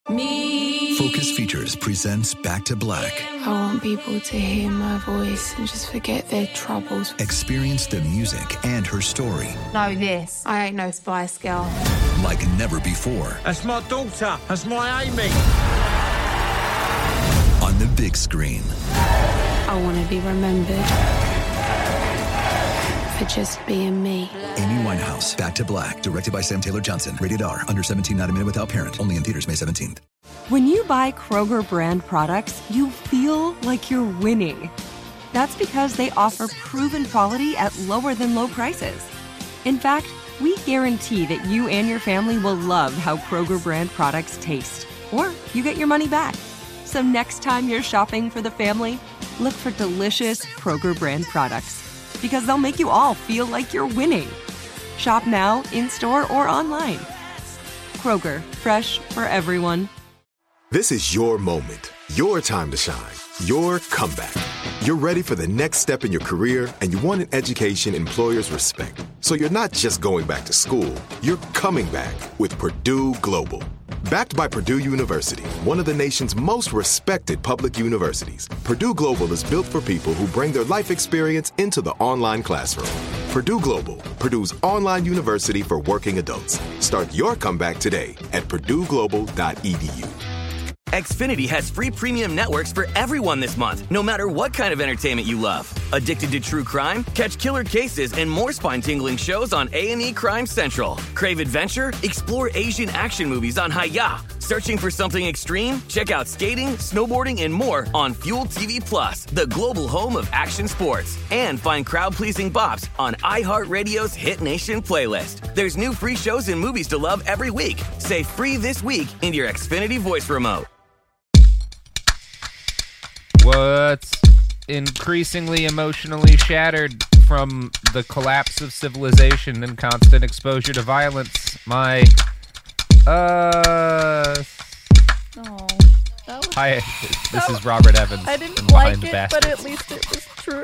Me. Focus Features presents Back to Black. I want people to hear my voice and just forget their troubles. Experience the music and her story Know this. I ain't no Spice Girl. like never before. That's my daughter. That's my Amy. On the big screen. I want to be remembered for just being me. Amy Winehouse, Back to Black, directed by Sam Taylor Johnson. Rated R, under 17, not a minute without parent. Only in theaters May 17th. When you buy Kroger brand products, you feel like you're winning. That's because they offer proven quality at lower than low prices. In fact, we guarantee that you and your family will love how Kroger brand products taste, or you get your money back. So next time you're shopping for the family, look for delicious Kroger brand products, because they'll make you all feel like you're winning. Shop now, in-store, or online. Kroger, fresh for everyone. This is your moment, your time to shine, your comeback. You're ready for the next step in your career, and you want an education employers respect. So you're not just going back to school, you're coming back with Purdue Global. Backed by Purdue University, one of the nation's most respected public universities, Purdue Global is built for people who bring their life experience into the online classroom. Purdue Global, Purdue's online university for working adults. Start your comeback today at purdueglobal.edu. Xfinity has free premium networks for everyone this month, no matter what kind of entertainment you love. Addicted to true crime? Catch killer cases and more spine-tingling shows on A&E Crime Central. Crave adventure? Explore Asian action movies on Hayya. Searching for something extreme? Check out skating, snowboarding, and more on Fuel TV Plus, the global home of action sports. And find crowd-pleasing bops on iHeartRadio's Hit Nation playlist. There's new free shows and movies to love every week. Say free this week in your Xfinity voice remote. What's increasingly emotionally shattered from the collapse of civilization and constant exposure to violence? My, Hi, this is Robert Evans. I didn't Behind like the it, but Bastards. at least it was true.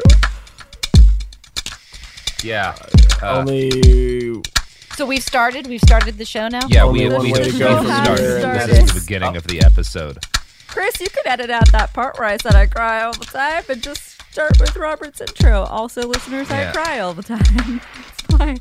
Yeah. Only... So we've started the show now? Yeah, Only we one way to just go from started. here, This and is the beginning of the episode. Chris, you could edit out that part where I said I cry all the time and just start with Robert's intro. Also, listeners, Yeah. I cry all the time. It's fine.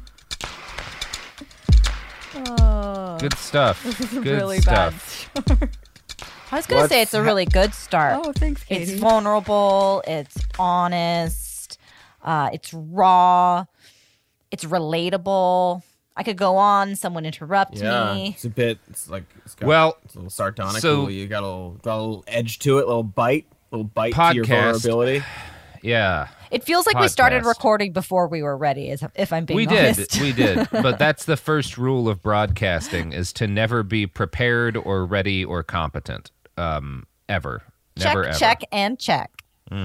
Oh, Good stuff. this is a Good really stuff. bad start. I was going to say it's a really good start. Oh, thanks, Katie. It's vulnerable. It's honest. It's raw. It's relatable. I could go on. Someone interrupt me. It's a bit. It's like it's got, Well, it's a little sardonic. so- you got a little edge to it, a little bite to your Podcast. vulnerability. Yeah. It feels like we started Podcast. recording before we were ready, if I'm being We honest. did. We did. But that's the first rule of broadcasting, is to never be prepared or ready or competent. Ever. Never, ever. check, and check.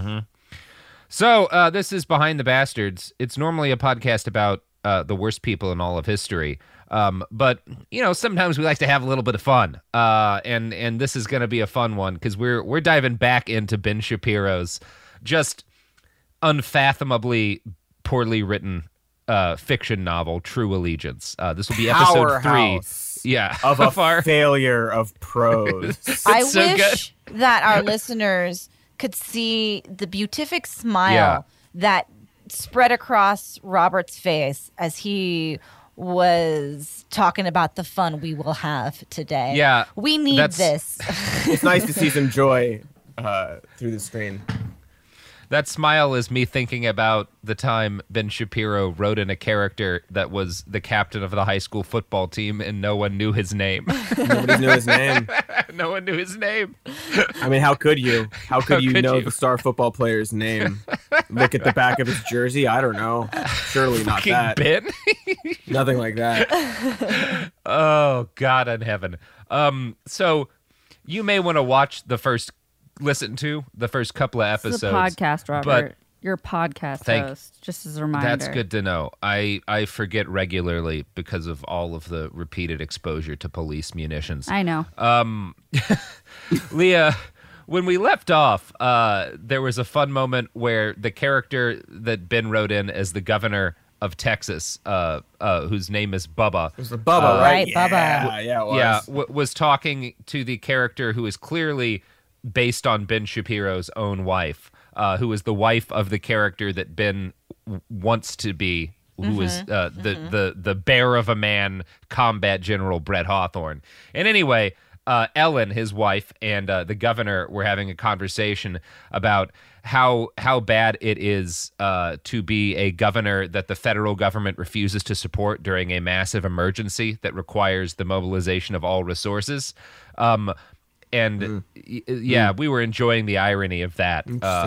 So this is Behind the Bastards. It's normally a podcast about the worst people in all of history. But, you know, sometimes we like to have a little bit of fun. And this is going to be a fun one because we're diving back into Ben Shapiro's just unfathomably poorly written fiction novel, True Allegiance. This will be episode 3. Powerhouse Yeah. of a failure of prose. I so wish that our listeners could see the beatific smile Yeah. that spread across Robert's face as he was talking about the fun we will have today. Yeah, We need that's- this. It's nice to see some joy through the screen. That smile is me thinking about the time Ben Shapiro wrote in a character that was the captain of the high school football team and no one knew his name. Nobody knew his name. No one knew his name. I mean, how could you? How could you could know you? the star football player's name? Look at the back of his jersey. I don't know. Surely not Fucking that. Ben? Nothing like that. Oh, God in heaven. So you may want to listen to the first couple of episodes. This is a podcast, Robert. But You're a podcast Thank- host, just as a reminder. that's good to know. I forget regularly because of all of the repeated exposure to police munitions. I know. Leah, when we left off, there was a fun moment where the character that Ben wrote in as the governor of Texas, whose name is Bubba. It was the Bubba, right? Right, Bubba. Yeah, it was. Yeah, was talking to the character who is clearly based on Ben Shapiro's own wife, who is the wife of the character that Ben wants to be, who is the bear of a man, combat general Brett Hawthorne. And anyway, Ellen, his wife, and the governor were having a conversation about how bad it is to be a governor that the federal government refuses to support during a massive emergency that requires the mobilization of all resources. We were enjoying the irony of that,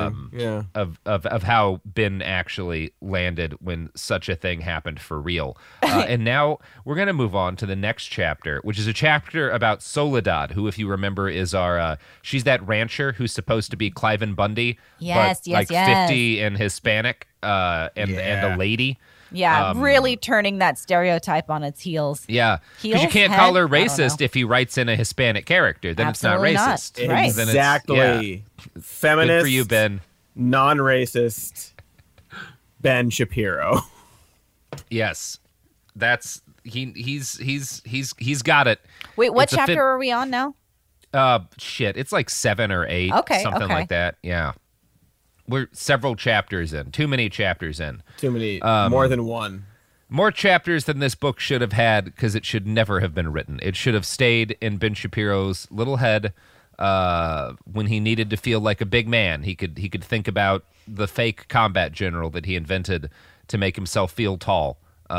of how Ben actually landed when such a thing happened for real. And now we're going to move on to the next chapter, which is a chapter about Soledad, who, if you remember, is our she's that rancher who's supposed to be Cliven Bundy, but 50 and Hispanic, and a lady. Yeah, really turning that stereotype on its heels. Yeah, because you can't call her racist if he writes in a Hispanic character. Then Absolutely it's not racist. Not. Right. Exactly. Feminist. Good for you, Ben. Non-racist. Ben Shapiro. Yes, that's he's got it. Wait, what chapter are we on now? It's like 7 or 8. Something like that. Yeah. We're several chapters in. Too many chapters in. Too many. More than one. More chapters than this book should have had, because it should never have been written. It should have stayed in Ben Shapiro's little head when he needed to feel like a big man. He could think about the fake combat general that he invented to make himself feel tall.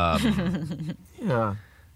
Yeah.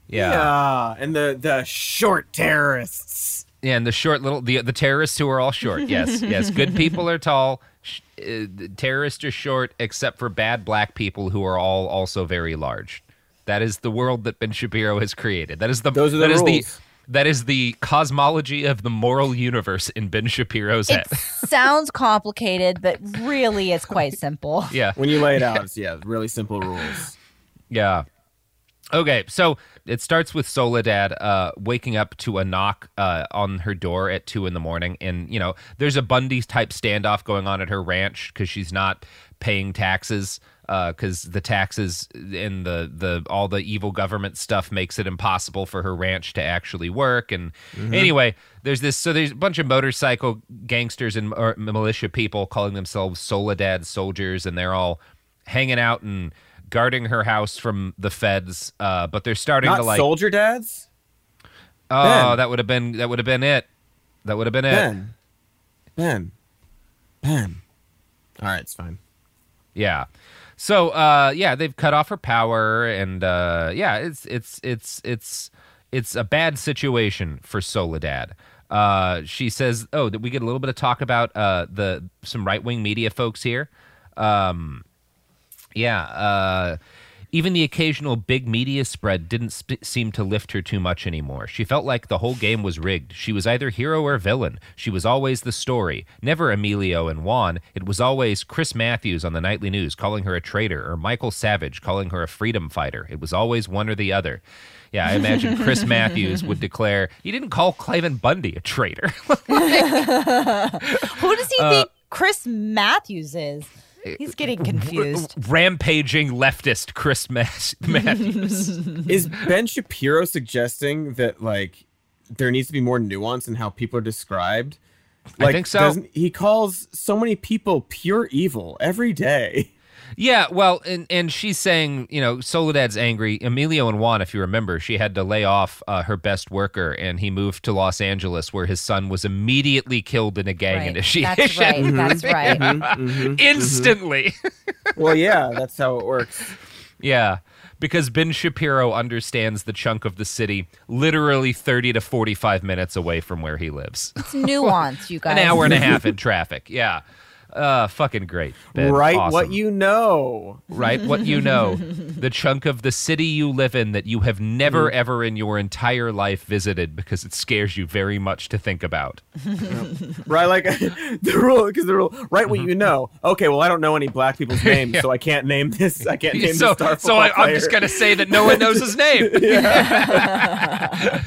And the short terrorists. Yeah, and the short the terrorists who are all short. Yes. Good people are tall. Terrorists are short, except for bad black people who are all also very large. That is the world that Ben Shapiro has created. Those are the rules. That is the cosmology of the moral universe in Ben Shapiro's head. It sounds complicated, but really it's quite simple. Yeah. When you lay it out, it's really simple rules. Yeah. Okay, so it starts with Soledad waking up to a knock on her door at 2 a.m, and there's a Bundy-type standoff going on at her ranch because she's not paying taxes because the taxes and the all the evil government stuff makes it impossible for her ranch to actually work. And anyway, there's a bunch of motorcycle gangsters and militia people calling themselves Soledad soldiers, and they're all hanging out and guarding her house from the feds, but they're starting Not to like soldier dads. Oh, Ben. that would have been it. That would have been it. Ben. All right, it's fine. Yeah. So they've cut off her power, and it's a bad situation for Soledad. She says, did we get a little bit of talk about some right-wing media folks here? Even the occasional big media spread didn't seem to lift her too much anymore. She felt like the whole game was rigged. She was either hero or villain. She was always the story. Never Emilio and Juan. It was always Chris Matthews on the nightly news calling her a traitor, or Michael Savage calling her a freedom fighter. It was always one or the other. Yeah, I imagine Chris Matthews would declare, "You didn't call Cliven Bundy a traitor." Who does he think Chris Matthews is? He's getting confused. Rampaging leftist Chris Matthews. Is Ben Shapiro suggesting that there needs to be more nuance in how people are described? I think so. He calls so many people pure evil every day. Yeah, well, and she's saying, Soledad's angry. Emilio and Juan, if you remember, she had to lay off her best worker, and he moved to Los Angeles, where his son was immediately killed in a gang initiation. That's right. Instantly. Well, yeah, that's how it works. Yeah, because Ben Shapiro understands the chunk of the city literally 30 to 45 minutes away from where he lives. It's nuance, you guys. An hour and a half in traffic, yeah. Fucking great, Ben. Write awesome. what you know. Write what you know. The chunk of the city you live in that you have never, ever in your entire life visited because it scares you very much to think about. Right, like the rule, write what you know. Okay, well, I don't know any black people's names, so I can't name this. I can't name this star football player. I'm just going to say that no one knows his name.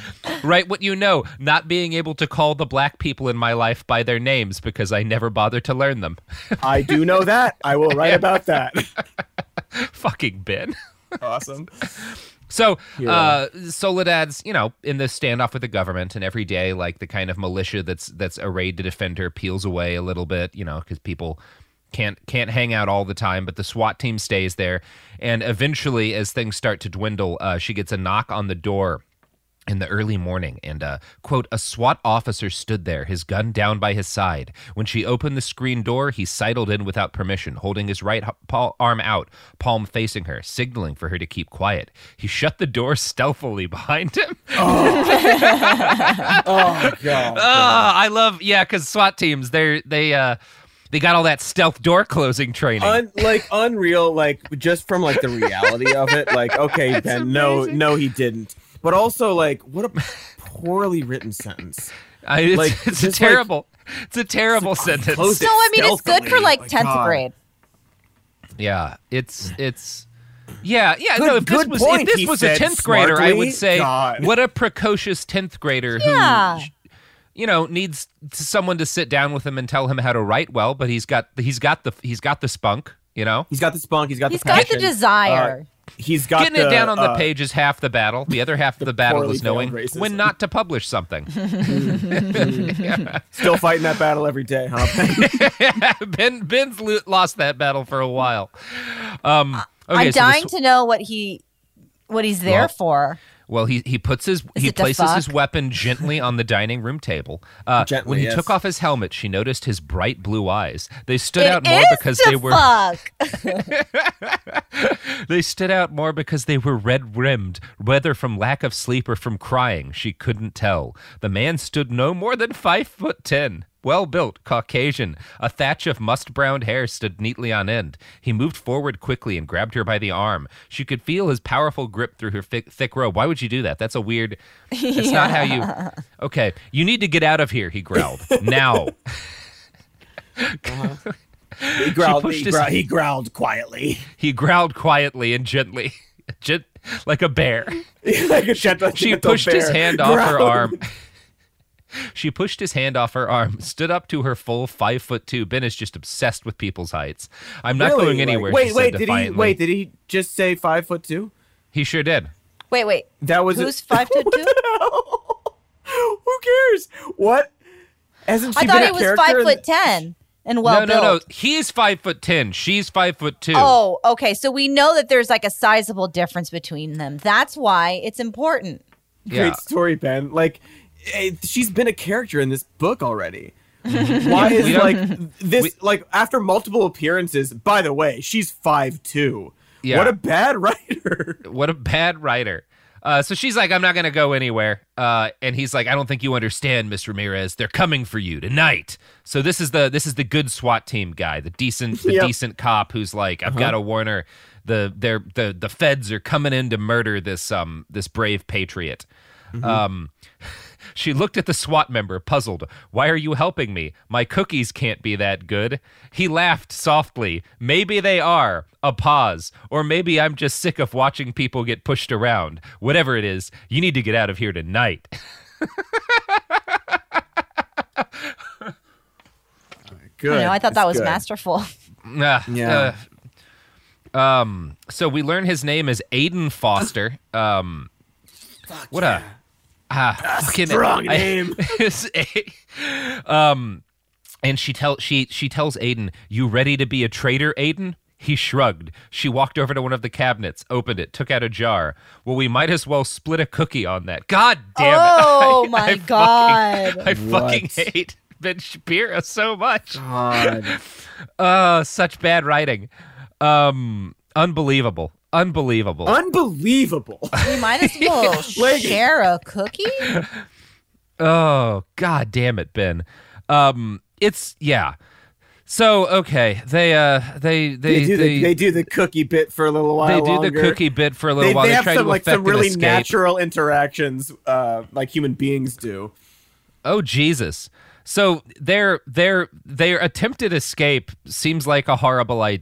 Write what you know, not being able to call the black people in my life by their names because I never bothered to learn them. I do know that. I will write about that. Fucking Ben. Awesome. So, Soledad's, in this standoff with the government, and every day, like, the kind of militia that's arrayed to defend her peels away a little bit, because people can't hang out all the time, but the SWAT team stays there. And eventually, as things start to dwindle, she gets a knock on the door in the early morning, and, quote, a SWAT officer stood there, his gun down by his side. When she opened the screen door, he sidled in without permission, holding his right arm out, palm facing her, signaling for her to keep quiet. He shut the door stealthily behind him. Oh, God. I love, because SWAT teams, they got all that stealth door closing training. Unreal, just from, the reality of it. Okay, Ben, no, he didn't. But also, what a poorly written sentence. It's a terrible sentence. So, I mean, it's good for 10th grade. Yeah, it's yeah. Good, no, if good this point, was a 10th grader, smartly. I would say, God. What a precocious 10th grader who, needs someone to sit down with him and tell him how to write well. But he's got the spunk. He's got the spunk. He's got the He's passion. got the desire. He's got getting it down on the page is half the battle. The other half of the battle is knowing racism. when not to publish something. Still fighting that battle every day, huh? Ben's lost that battle for a while. I'm dying to know what he's there for. Well, he places his weapon gently on the dining room table. When he took off his helmet, she noticed his bright blue eyes. They stood out more because they were They stood out more because they were red-rimmed, whether from lack of sleep or from crying, she couldn't tell. The man stood no more than 5'10". Well-built, Caucasian, a thatch of musk-browned hair stood neatly on end. He moved forward quickly and grabbed her by the arm. She could feel his powerful grip through her thick robe. Why would you do that? That's a weird... That's not how you... Okay, you need to get out of here, he growled. Now. He growled quietly. He growled quietly and gently. Like a bear. Like a gentle She pushed bear. his hand off her arm. She pushed his hand off her arm, stood up to her full 5'2". Ben is just obsessed with people's heights. I'm not going anywhere. Did he just say 5'2"? He sure did. Wait. That was who's 5'2"? Who cares? What? Hasn't she I thought been he a was character 5'10" and well built. No. He's 5'10". She's 5'2". Oh, okay. So we know that there's a sizable difference between them. That's why it's important. Great story, Ben. She's been a character in this book already. Why is after multiple appearances? By the way, she's 5'2". Yeah. What a bad writer. What a bad writer. So she's like, I'm not going to go anywhere. And he's like, I don't think you understand, Miss Ramirez. They're coming for you tonight. So this is the good SWAT team guy, the decent cop who's like, I've got to warn her. The feds are coming in to murder this brave patriot. Mm-hmm. She looked at the SWAT member, puzzled. Why are you helping me? My cookies can't be that good. He laughed softly. Maybe they are. A pause. Or maybe I'm just sick of watching people get pushed around. Whatever it is, you need to get out of here tonight. Good. I thought that was masterful. Yeah. So we learn his name is Aiden Foster. What a strong name. And she tells Aiden, "You ready to be a traitor, Aiden?" He shrugged. She walked over to one of the cabinets, opened it, took out a jar. Well, we might as well split a cookie on that. God damn it! Oh my God! I fucking hate Ben Shapiro so much. God. Such bad writing. Unbelievable. We might as well share a cookie. Oh, God damn it, Ben. So okay, they do the cookie bit for a little while. They do longer. the cookie bit for a little while. They have try some to affect some really an escape. natural interactions, like human beings do. Oh Jesus! So their attempted escape seems like a horrible idea.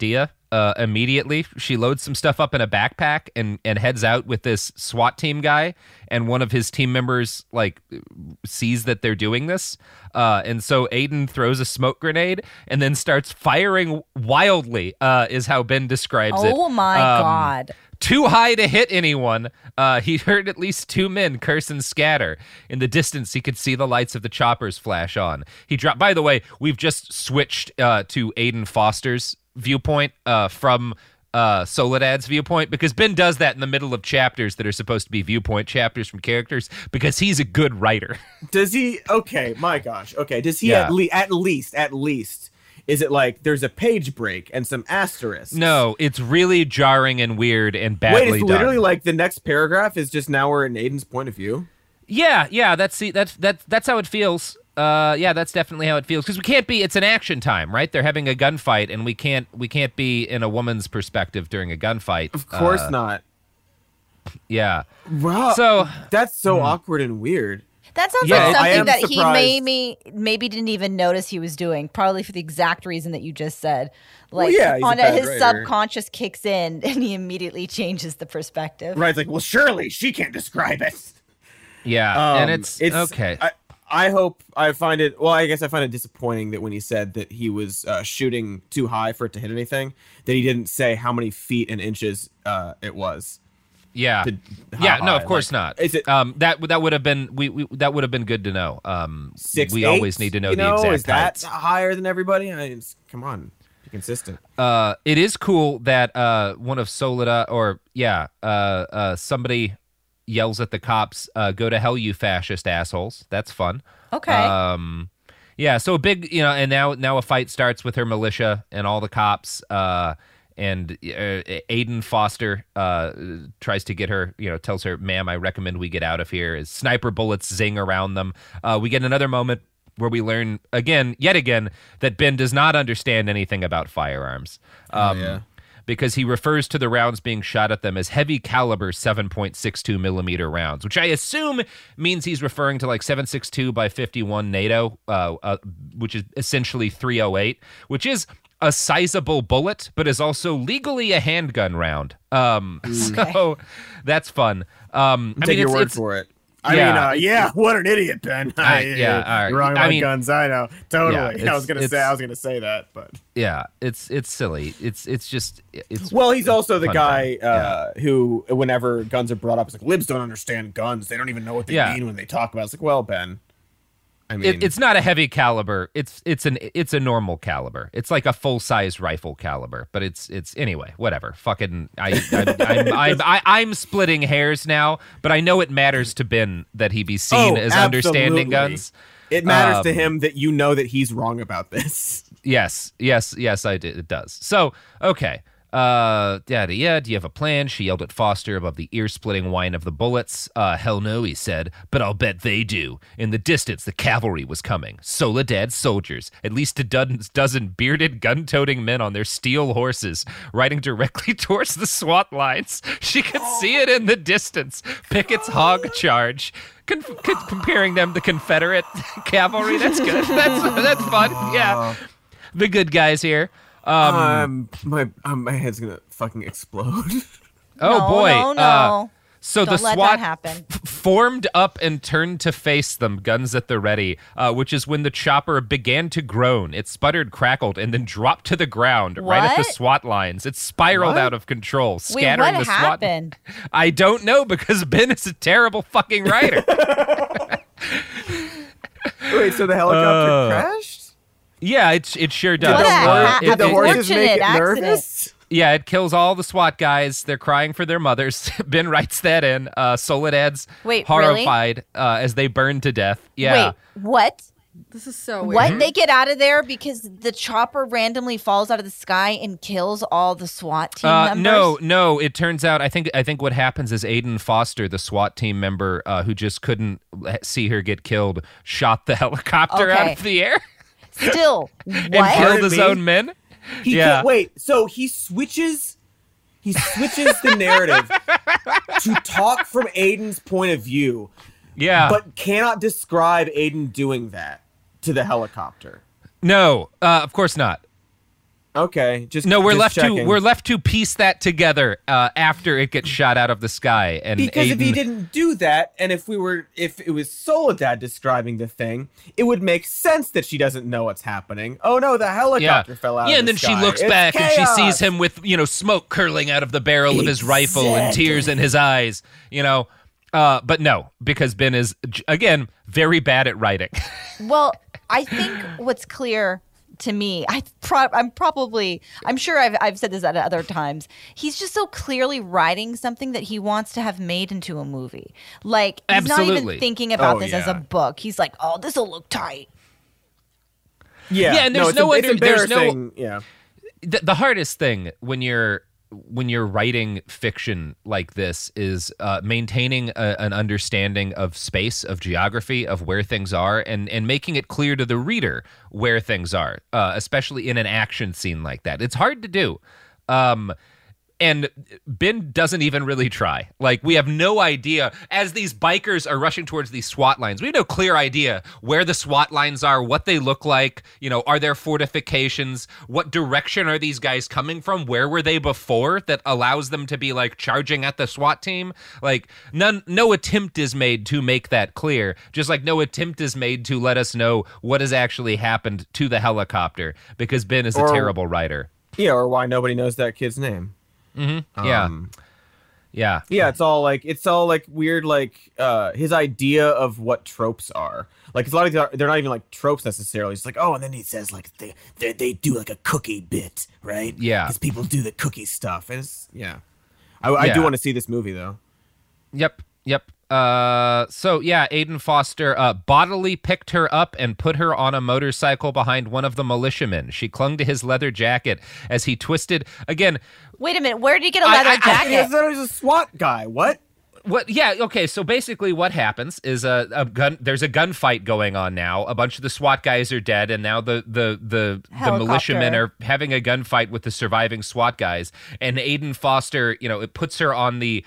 immediately. She loads some stuff up in a backpack and heads out with this SWAT team guy, and one of his team members like sees that they're doing this, and so Aiden throws a smoke grenade and then starts firing wildly, is how Ben describes it. Oh my God. Too high to hit anyone. He heard at least 2 men curse and scatter. In the distance, he could see the lights of the choppers flash on. He dropped. By the way, we've just switched to Aiden Foster's viewpoint from Soledad's viewpoint, because Ben does that in the middle of chapters that are supposed to be viewpoint chapters from characters, because he's a good writer. Does he? Okay, my gosh. Okay, does he at least? Is it like there's a page break and some asterisks? No, it's really jarring and weird and badly done. Wait, it's literally like the next paragraph is just now we're in Aiden's point of view? Yeah, that's how it feels. That's definitely how it feels, because we can't be. It's an action time, right? They're having a gunfight, and we can't be in a woman's perspective during a gunfight. Of course not. Yeah. Wow. So that's so awkward and weird. That sounds like something that he maybe didn't even notice he was doing, probably for the exact reason that you just said. Like, his subconscious kicks in, and he immediately changes the perspective. Right, it's like, well, surely she can't describe it. Yeah, and it's okay. I find it disappointing that when he said that he was shooting too high for it to hit anything, that he didn't say how many feet and inches it was. Yeah. No, of course not. Is it that would have been that would have been good to know. 6'8"? We always need to know the exact is that heights. higher than everybody? Come on, be consistent. It is cool that one of Soledad somebody yells at the cops, "Go to hell, you fascist assholes." That's fun. Okay. So a big, and now a fight starts with her militia and all the cops. And Aiden Foster tries to get her, tells her, "Ma'am, I recommend we get out of here." As sniper bullets zing around them. We get another moment where we learn yet again, that Ben does not understand anything about firearms. Because he refers to the rounds being shot at them as heavy caliber 7.62 millimeter rounds, which I assume means he's referring to like 7.62 by 51 NATO, which is essentially 308, which is a sizable bullet, but is also legally a handgun round. So that's fun. Take your word for it. What an idiot, Ben. All right. You're wrong about guns. I know, totally. I was gonna say that, but it's silly. It's just. Well, he's also the guy who, whenever guns are brought up, is like, libs don't understand guns. They don't even know what they mean when they talk about it. It's like, well, Ben. I mean, it's not a heavy caliber. It's a normal caliber. It's like a full size rifle caliber. But it's anyway. Whatever. Fucking. I'm splitting hairs now. But I know it matters to Ben that he be seen as understanding guns. It matters to him that you know that he's wrong about this. Yes, I did. It does. So okay. Do you have a plan? She yelled at Foster above the ear-splitting whine of the bullets. Hell no, he said, but I'll bet they do. In the distance, the cavalry was coming. Soledad soldiers, at least a dozen bearded, gun-toting men on their steel horses, riding directly towards the SWAT lines. She could see it in the distance. Pickett's hog charge. Comparing them to Confederate cavalry. That's good. That's fun. Yeah. The good guys here. My head's gonna fucking explode. No. So Don't the let SWAT that happen. formed up and turned to face them, guns at the ready, which is when the chopper began to groan. It sputtered, crackled, and then dropped to the ground right at the SWAT lines. It spiraled out of control, scattering the SWAT. What happened? I don't know, because Ben is a terrible fucking writer. Wait, so the helicopter crashed? Yeah, it sure does. Did the horses make it nervous? Yeah, it kills all the SWAT guys. They're crying for their mothers. Ben writes that in. Soledad's horrified as they burn to death. Yeah. Wait, what? This is so weird. What? They get out of there because the chopper randomly falls out of the sky and kills all the SWAT team members? No. It turns out, I think what happens is Aiden Foster, the SWAT team member who just couldn't see her get killed, shot the helicopter out of the air. Still, what? And killed his own men? Wait, so he switches the narrative to talk from Aiden's point of view. Yeah. But cannot describe Aiden doing that to the helicopter. No, of course not. Okay, we're just left to piece that together after it gets shot out of the sky. And because Aiden... if he didn't do that, and if it was Soledad describing the thing, it would make sense that she doesn't know what's happening. Oh no, the helicopter fell out. Yeah, of the and then sky. she looks back and she sees him with smoke curling out of the barrel of his rifle and tears in his eyes. But no, because Ben is again very bad at writing. Well, I think what's clear to me, I'm sure I've said this at other times. He's just so clearly writing something that he wants to have made into a movie. Like, he's not even thinking about this as a book. He's like, oh, this will look tight. Yeah, and there's yeah. The hardest thing when you're writing fiction like this is maintaining an understanding of space, of geography, of where things are, and making it clear to the reader where things are, especially in an action scene like that. It's hard to do. And Ben doesn't even really try. Like, we have no idea, as these bikers are rushing towards these SWAT lines, we have no clear idea where the SWAT lines are, what they look like, are there fortifications, what direction are these guys coming from, where were they before that allows them to be, like, charging at the SWAT team? Like, no attempt is made to make that clear, just like no attempt is made to let us know what has actually happened to the helicopter, because Ben is a terrible writer. Yeah, or why nobody knows that kid's name. Mm-hmm. Yeah. It's all like weird, like his idea of what tropes are. Like, it's a lot of they're not even like tropes necessarily. It's like, oh, and then he says like they do like a cookie bit, right? Yeah, because people do the cookie stuff. And I do want to see this movie though. Yep. So Aiden Foster bodily picked her up and put her on a motorcycle behind one of the militiamen. She clung to his leather jacket as he twisted again. Wait a minute, where did he get a leather jacket? I thought he was a SWAT guy. What? Yeah, okay, so basically what happens is there's a gunfight going on now. A bunch of the SWAT guys are dead, and now the militiamen are having a gunfight with the surviving SWAT guys. And Aiden Foster, it puts her on the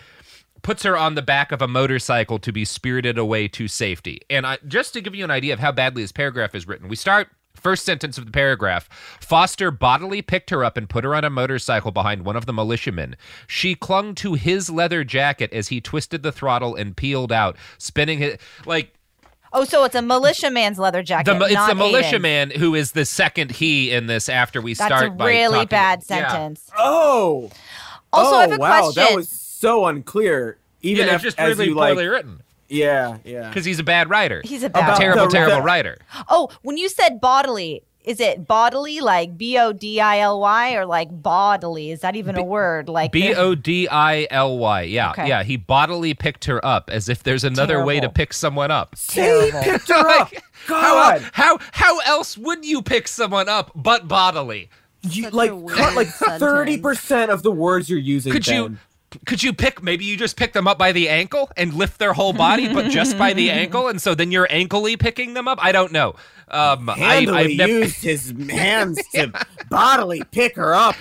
back of a motorcycle to be spirited away to safety. And just to give you an idea of how badly this paragraph is written, we start, first sentence of the paragraph, Foster bodily picked her up and put her on a motorcycle behind one of the militiamen. She clung to his leather jacket as he twisted the throttle and peeled out, spinning his, like... Oh, so it's a militiaman's leather jacket, It's the militiaman who is the second he in this after we start by That's a really bad sentence. Yeah. Oh! Also, I have a question. That was so unclear. Even it's just really poorly written. Yeah. Because he's a bad writer. He's a bad terrible writer. Oh, when you said bodily, is it bodily like B-O-D-I-L-Y or like bodily? Is that even a word? Like B-O-D-I-L-Y. Yeah, okay. Yeah. He bodily picked her up as if there's another way to pick someone up. He picked her up. God. How else would you pick someone up but bodily? You cut like 30% of the words you're using. Could you pick, maybe you just pick them up by the ankle and lift their whole body, but just by the ankle, and so then you're ankly picking them up? I don't know. Handily used his hands to bodily pick her up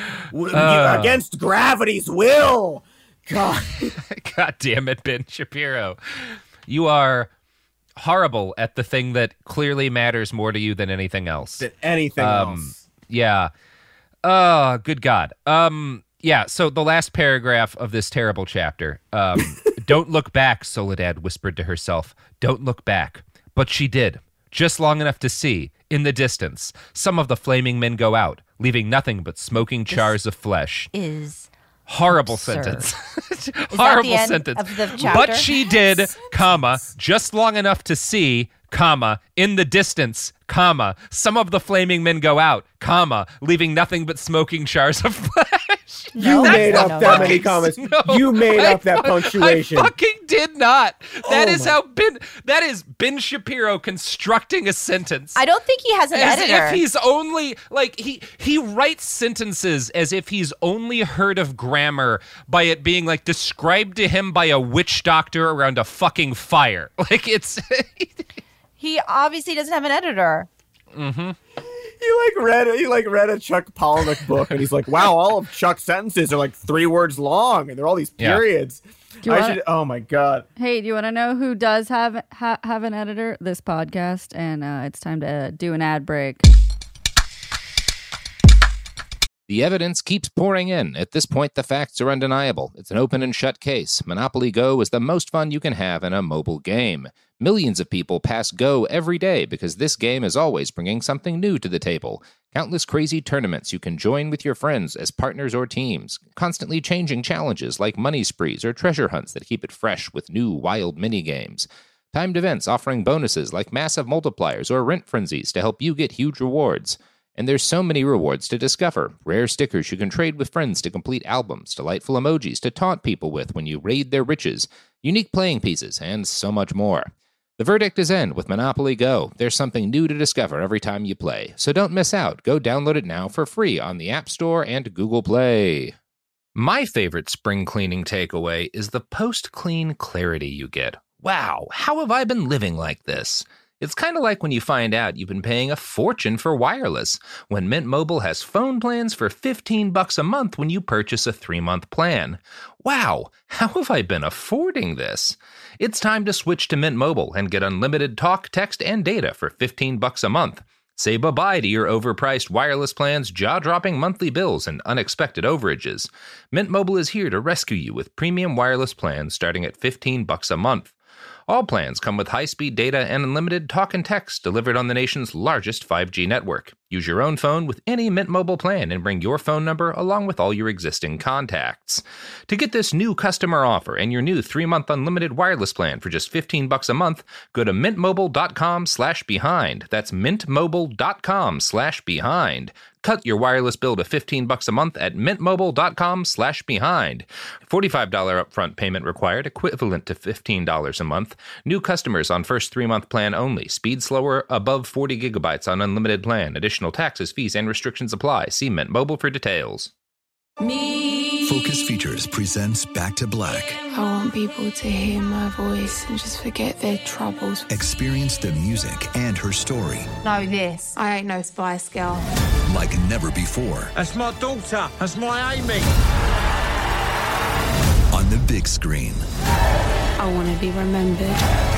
against gravity's will. God. God damn it, Ben Shapiro. You are horrible at the thing that clearly matters more to you than anything else. Else. Yeah. Oh, good God. Yeah, so the last paragraph of this terrible chapter. Don't look back, Soledad whispered to herself. Don't look back. But she did, just long enough to see, in the distance, some of the flaming men go out, leaving nothing but smoking chars of flesh. Horrible sentence. Horrible sentence. Of the chapter? But she did, comma, just long enough to see, comma, in the distance, comma, some of the flaming men go out, comma, leaving nothing but smoking chars of flesh. You made up that many commas. You made up that punctuation. I fucking did not. That is Ben Shapiro constructing a sentence. I don't think he has an editor. As if he's only, like, he writes sentences as if he's only heard of grammar by it being, like, described to him by a witch doctor around a fucking fire. Like, it's... He obviously doesn't have an editor. Mm-hmm. He read a Chuck Palahniuk book, and he's like, "Wow, all of Chuck's sentences are like 3 words long, and they're all these periods." Oh my God! Hey, do you want to know who does have an editor? This podcast, and it's time to do an ad break. The evidence keeps pouring in. At this point, the facts are undeniable. It's an open and shut case. Monopoly Go is the most fun you can have in a mobile game. Millions of people pass Go every day because this game is always bringing something new to the table. Countless crazy tournaments you can join with your friends as partners or teams. Constantly changing challenges like money sprees or treasure hunts that keep it fresh with new wild minigames. Timed events offering bonuses like massive multipliers or rent frenzies to help you get huge rewards. And there's so many rewards to discover. Rare stickers you can trade with friends to complete albums, delightful emojis to taunt people with when you raid their riches, unique playing pieces, and so much more. The verdict is in with Monopoly Go. There's something new to discover every time you play. So don't miss out. Go download it now for free on the App Store and Google Play. My favorite spring cleaning takeaway is the post-clean clarity you get. Wow, how have I been living like this? It's kind of like when you find out you've been paying a fortune for wireless, when Mint Mobile has phone plans for $15 a month when you purchase a 3-month plan. Wow, how have I been affording this? It's time to switch to Mint Mobile and get unlimited talk, text, and data for $15 a month. Say bye-bye to your overpriced wireless plans, jaw-dropping monthly bills, and unexpected overages. Mint Mobile is here to rescue you with premium wireless plans starting at $15 a month. All plans come with high-speed data and unlimited talk and text delivered on the nation's largest 5G network. Use your own phone with any Mint Mobile plan and bring your phone number along with all your existing contacts. To get this new customer offer and your new 3-month unlimited wireless plan for just $15 a month, go to mintmobile.com/behind. That's mintmobile.com/behind. Cut your wireless bill to $15 a month at mintmobile.com/behind. $45 upfront payment required, equivalent to $15 a month. New customers on first 3-month plan only. Speed slower, above 40 gigabytes on unlimited plan. Additional taxes, fees, and restrictions apply. See Mint Mobile for details. Focus Features presents Back to Black. I want people to hear my voice and just forget their troubles. Experience the music and her story. Know this. I ain't no Spice Girl. Like never before. That's my daughter. That's my Amy. On the big screen. I want to be remembered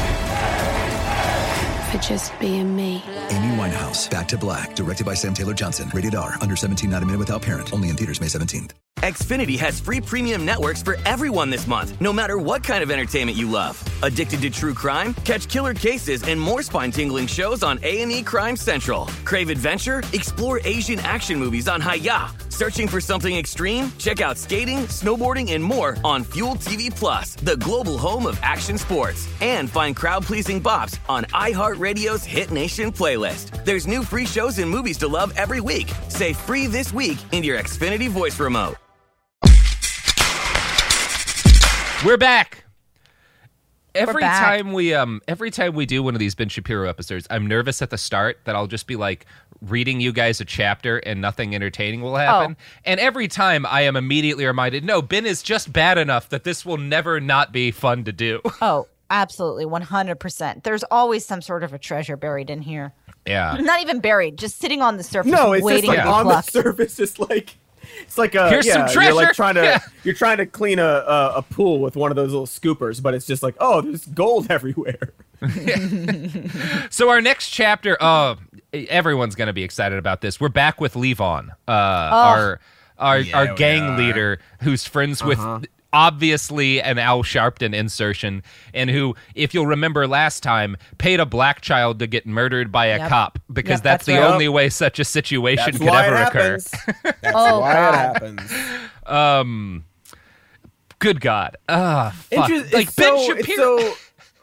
for just being me. Amy Winehouse, Back to Black, directed by Sam Taylor Johnson. Rated R, under 17, not a minute without parent. Only in theaters May 17th. Xfinity has free premium networks for everyone this month, no matter what kind of entertainment you love. Addicted to true crime? Catch killer cases and more spine-tingling shows on A&E Crime Central. Crave adventure? Explore Asian action movies on Hi-YAH. Searching for something extreme? Check out skating, snowboarding, and more on Fuel TV Plus, the global home of action sports. And find crowd-pleasing bops on iHeartRadio's Hit Nation playlist. There's new free shows and movies to love every week. Say free this week in your Xfinity voice remote. We're back. Every time we do one of these Ben Shapiro episodes, I'm nervous at the start that I'll just be like reading you guys a chapter and nothing entertaining will happen. Oh. And every time I am immediately reminded, no, Ben is just bad enough that this will never not be fun to do. Oh, absolutely, 100%. There's always some sort of a treasure buried in here. Yeah. Not even buried, just sitting on the surface. No, it's waiting just like to be on plucked. the surface. It's like a here's some treasure. You're trying to clean a pool with one of those little scoopers, but it's just like, oh, there's gold everywhere. So our next chapter, everyone's gonna be excited about this. We're back with Levon, our gang leader, who's friends with obviously an Al Sharpton insertion, and who, if you'll remember last time, paid a black child to get murdered by a cop because that's the only way such a situation could ever occur. That's why it happens. Good God. Fuck. Like Ben Shapiro.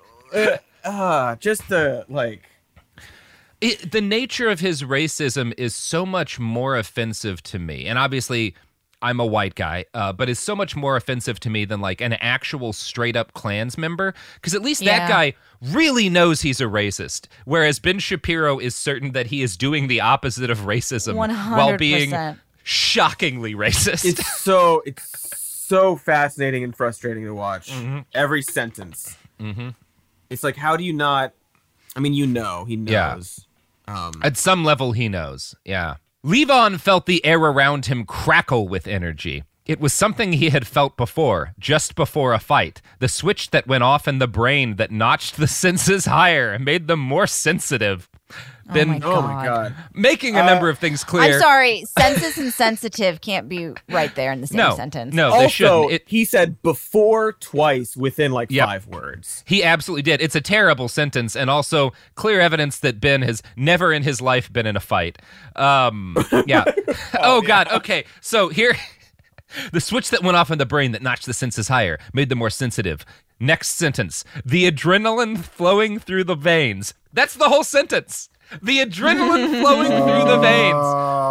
Just the like. The nature of his racism is so much more offensive to me, and obviously I'm a white guy, but is so much more offensive to me than like an actual straight up Klans member. Because at least that guy really knows he's a racist. Whereas Ben Shapiro is certain that he is doing the opposite of racism 100%. while being shockingly racist. It's so fascinating and frustrating to watch. Every sentence. It's like, how do you not? I mean, he knows. At some level, he knows. Yeah. Levon felt the air around him crackle with energy. It was something he had felt before, just before a fight. The switch that went off in the brain that notched the senses higher and made them more sensitive. Been oh my God. Making a number of things clear. I'm sorry, census and sensitive can't be right there in the same sentence. No, they shouldn't. He said before twice within 5 words. He absolutely did. It's a terrible sentence, and also clear evidence that Ben has never in his life been in a fight. Yeah. Oh God. Okay. So here, the switch that went off in the brain that notched the senses higher, made them more sensitive. Next sentence. The adrenaline flowing through the veins. That's the whole sentence. The adrenaline flowing through the veins.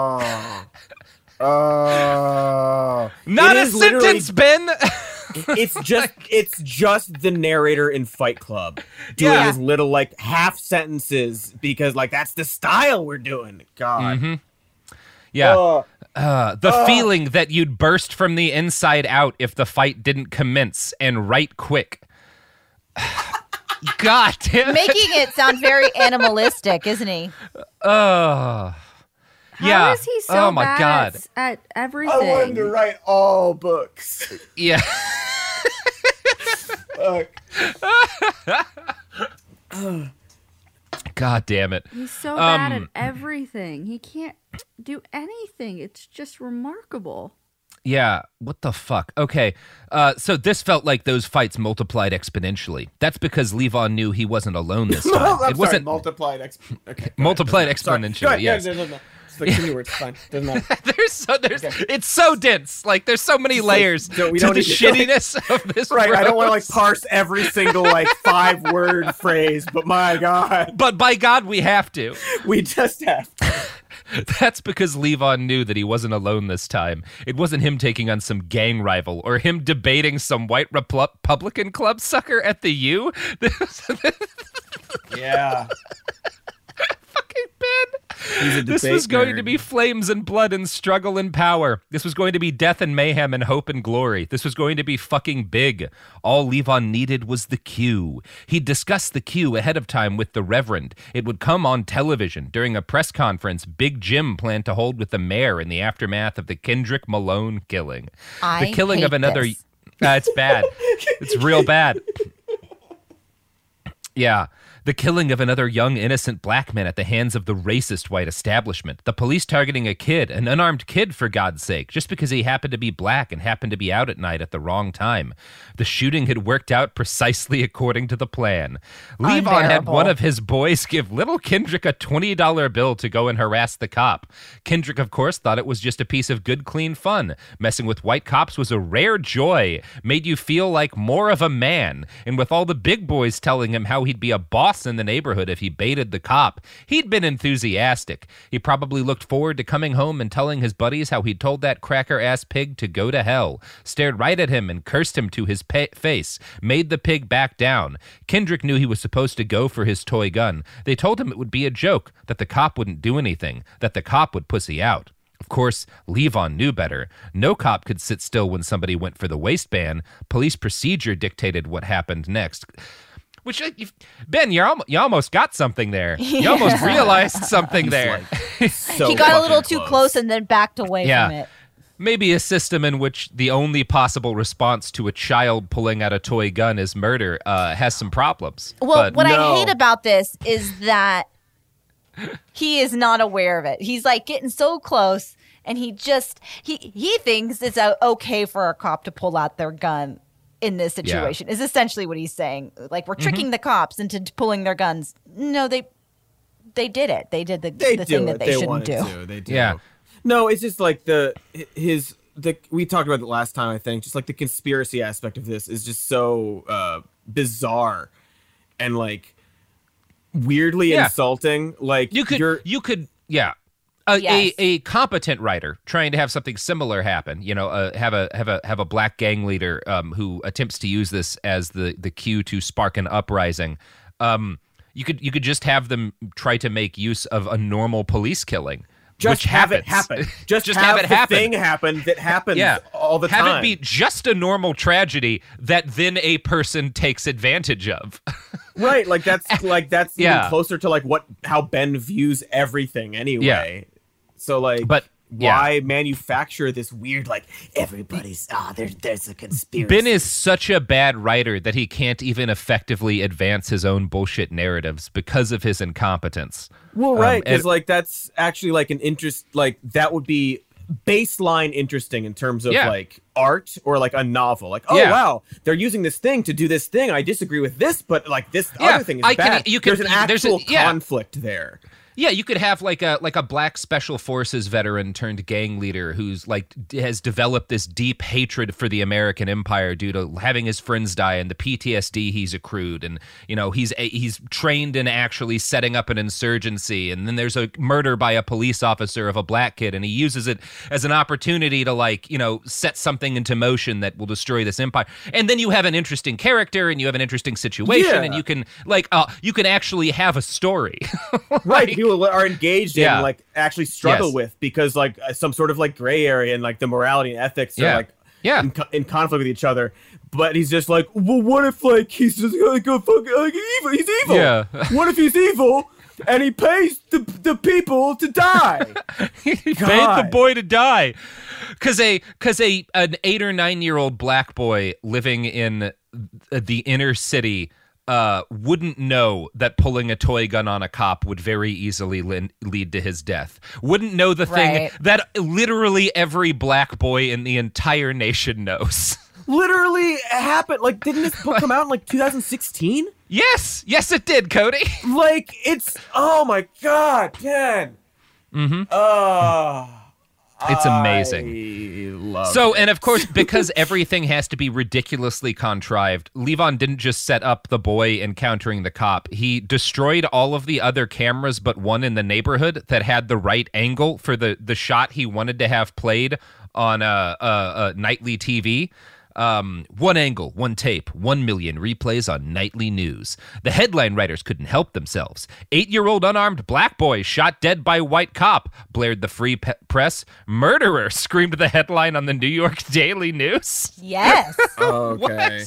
Not a sentence, Ben. It's just the narrator in Fight Club doing his little half sentences because that's the style we're doing. God. Mm-hmm. Yeah. The feeling that you'd burst from the inside out if the fight didn't commence, and right quick. God damn it. Making it sound very animalistic, isn't he? Yeah. How is he so my bad God. at everything? I wanted to write all books. Yeah. God damn it. He's so bad at everything. He can't do anything. It's just remarkable. Yeah, what the fuck? Okay, so this felt like those fights multiplied exponentially. That's because Levon knew he wasn't alone this time. It wasn't multiplied exponentially. Multiplied exponentially, yes. No. It's 2 words, fine. Doesn't matter. It's so dense. There's so many layers to the shittiness of this. Right, prose. I don't want to parse every single 5-word phrase, but my God. But by God, we have to. We just have to. That's because Levon knew that he wasn't alone this time. It wasn't him taking on some gang rival or him debating some white Republican club sucker at the U. Yeah. Fucking Ben. This was going to be flames and blood and struggle and power. This was going to be death and mayhem and hope and glory. This was going to be fucking big. All Levon needed was the cue. He'd discussed the cue ahead of time with the Reverend. It would come on television during a press conference Big Jim planned to hold with the mayor in the aftermath of the Kendrick Malone killing. The killing of another... It's bad. It's real bad. Yeah. The killing of another young, innocent black man at the hands of the racist white establishment. The police targeting a kid, an unarmed kid, for God's sake, just because he happened to be black and happened to be out at night at the wrong time. The shooting had worked out precisely according to the plan. Levon had one of his boys give little Kendrick a $20 bill to go and harass the cop. Kendrick, of course, thought it was just a piece of good, clean fun. Messing with white cops was a rare joy, made you feel like more of a man. And with all the big boys telling him how he'd be a boss in the neighborhood if he baited the cop, he'd been enthusiastic. He probably looked forward to coming home and telling his buddies how he'd told that cracker-ass pig to go to hell, stared right at him and cursed him to his face, made the pig back down. Kendrick knew he was supposed to go for his toy gun. They told him it would be a joke, that the cop wouldn't do anything, that the cop would pussy out. Of course, Levon knew better. No cop could sit still when somebody went for the waistband. Police procedure dictated what happened next. Which, Ben, you almost got something there. You almost realized something there. He got a little too close and then backed away from it. Maybe a system in which the only possible response to a child pulling out a toy gun is murder has some problems. Well, what I hate about this is that he is not aware of it. He's getting so close, and he thinks it's okay for a cop to pull out their gun in this situation, is essentially what he's saying. We're tricking the cops into pulling their guns. No, they did it. They did the thing that they shouldn't do. They do. Yeah. No, it's just we talked about it last time, I think. Just the conspiracy aspect of this is just so bizarre and weirdly insulting. You could. A competent writer trying to have something similar happen, have a black gang leader who attempts to use this as the cue to spark an uprising. You could just have them try to make use of a normal police killing. Just have it happen. Just have it happen. Thing happen that happens all the time. Have it be just a normal tragedy that then a person takes advantage of. Right, that's even closer to how Ben views everything anyway. Yeah. So but why manufacture this weird, like, everybody's, there's a conspiracy. Ben is such a bad writer that he can't even effectively advance his own bullshit narratives because of his incompetence. Well, right, because, like, that's actually, like, an interest, like, that would be baseline interesting in terms of, like, art or, like, a novel. Like, wow, they're using this thing to do this thing. I disagree with this, but, like, this other thing is bad. There's an actual conflict there. Yeah, you could have like a black special forces veteran turned gang leader who's like has developed this deep hatred for the American empire due to having his friends die and the PTSD he's accrued, and you know he's trained in actually setting up an insurgency, and then there's a murder by a police officer of a black kid, and he uses it as an opportunity to like set something into motion that will destroy this empire, and then you have an interesting character and you have an interesting situation, and you can actually have a story, right? People are engaged in, like, actually struggle with, because, like, some sort of, like, gray area and, like, the morality and ethics are, like, in conflict with each other. But he's just like, well, what if, like, he's just like a fucking, like, evil? He's evil. Yeah. What if he's evil and he pays the people to die? He paid the boy to die. Because an 8 or 9 year old black boy living in the inner city wouldn't know that pulling a toy gun on a cop would very easily lead to his death. Wouldn't know the thing that literally every black boy in the entire nation knows. Literally happened. Like, didn't this book come out in, like, 2016? Yes, it did, Cody. Like, it's, oh my God, Ken. Mm-hmm. It's amazing. And of course, because everything has to be ridiculously contrived, Levon didn't just set up the boy encountering the cop. He destroyed all of the other cameras but one in the neighborhood that had the right angle for the shot he wanted to have played on a nightly TV. One angle, one tape, 1 million replays on nightly news. The headline writers couldn't help themselves. 8-year-old unarmed black boy shot dead by white cop, blared the free press. Murderer, screamed the headline on the New York Daily News. Yes. Okay.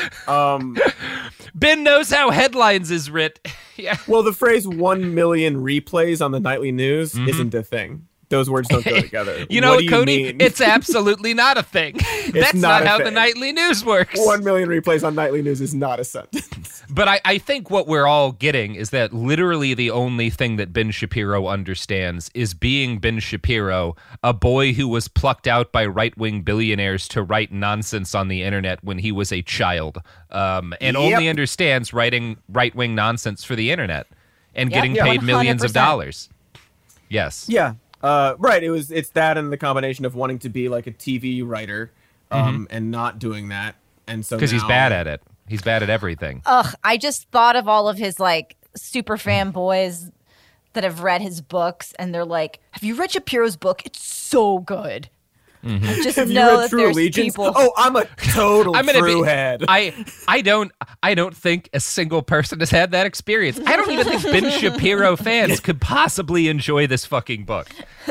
Ben knows how headlines is writ. Yeah. Well, the phrase 1 million replays on the nightly news isn't a thing. Those words don't go together. You know, Cody, it's absolutely not a thing. That's not how the nightly news works. 1 million replays on nightly news is not a sentence. But I think what we're all getting is that literally the only thing that Ben Shapiro understands is being Ben Shapiro, a boy who was plucked out by right-wing billionaires to write nonsense on the internet when he was a child, and only understands writing right-wing nonsense for the internet and getting paid 100%. Millions of dollars. Yes. Yeah. Right. It's that and the combination of wanting to be like a TV writer, and not doing that. And so because he's bad at it. He's bad at everything. Ugh, I just thought of all of his like super fanboys that have read his books, and they're like, "Have you read Shapiro's book? It's so good." Mm-hmm. I just have know you read that True there's Allegiance? people. Oh, I'm a total true head. I don't think a single person has had that experience. I don't even think Ben Shapiro fans could possibly enjoy this fucking book.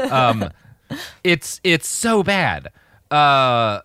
It's so bad. Right.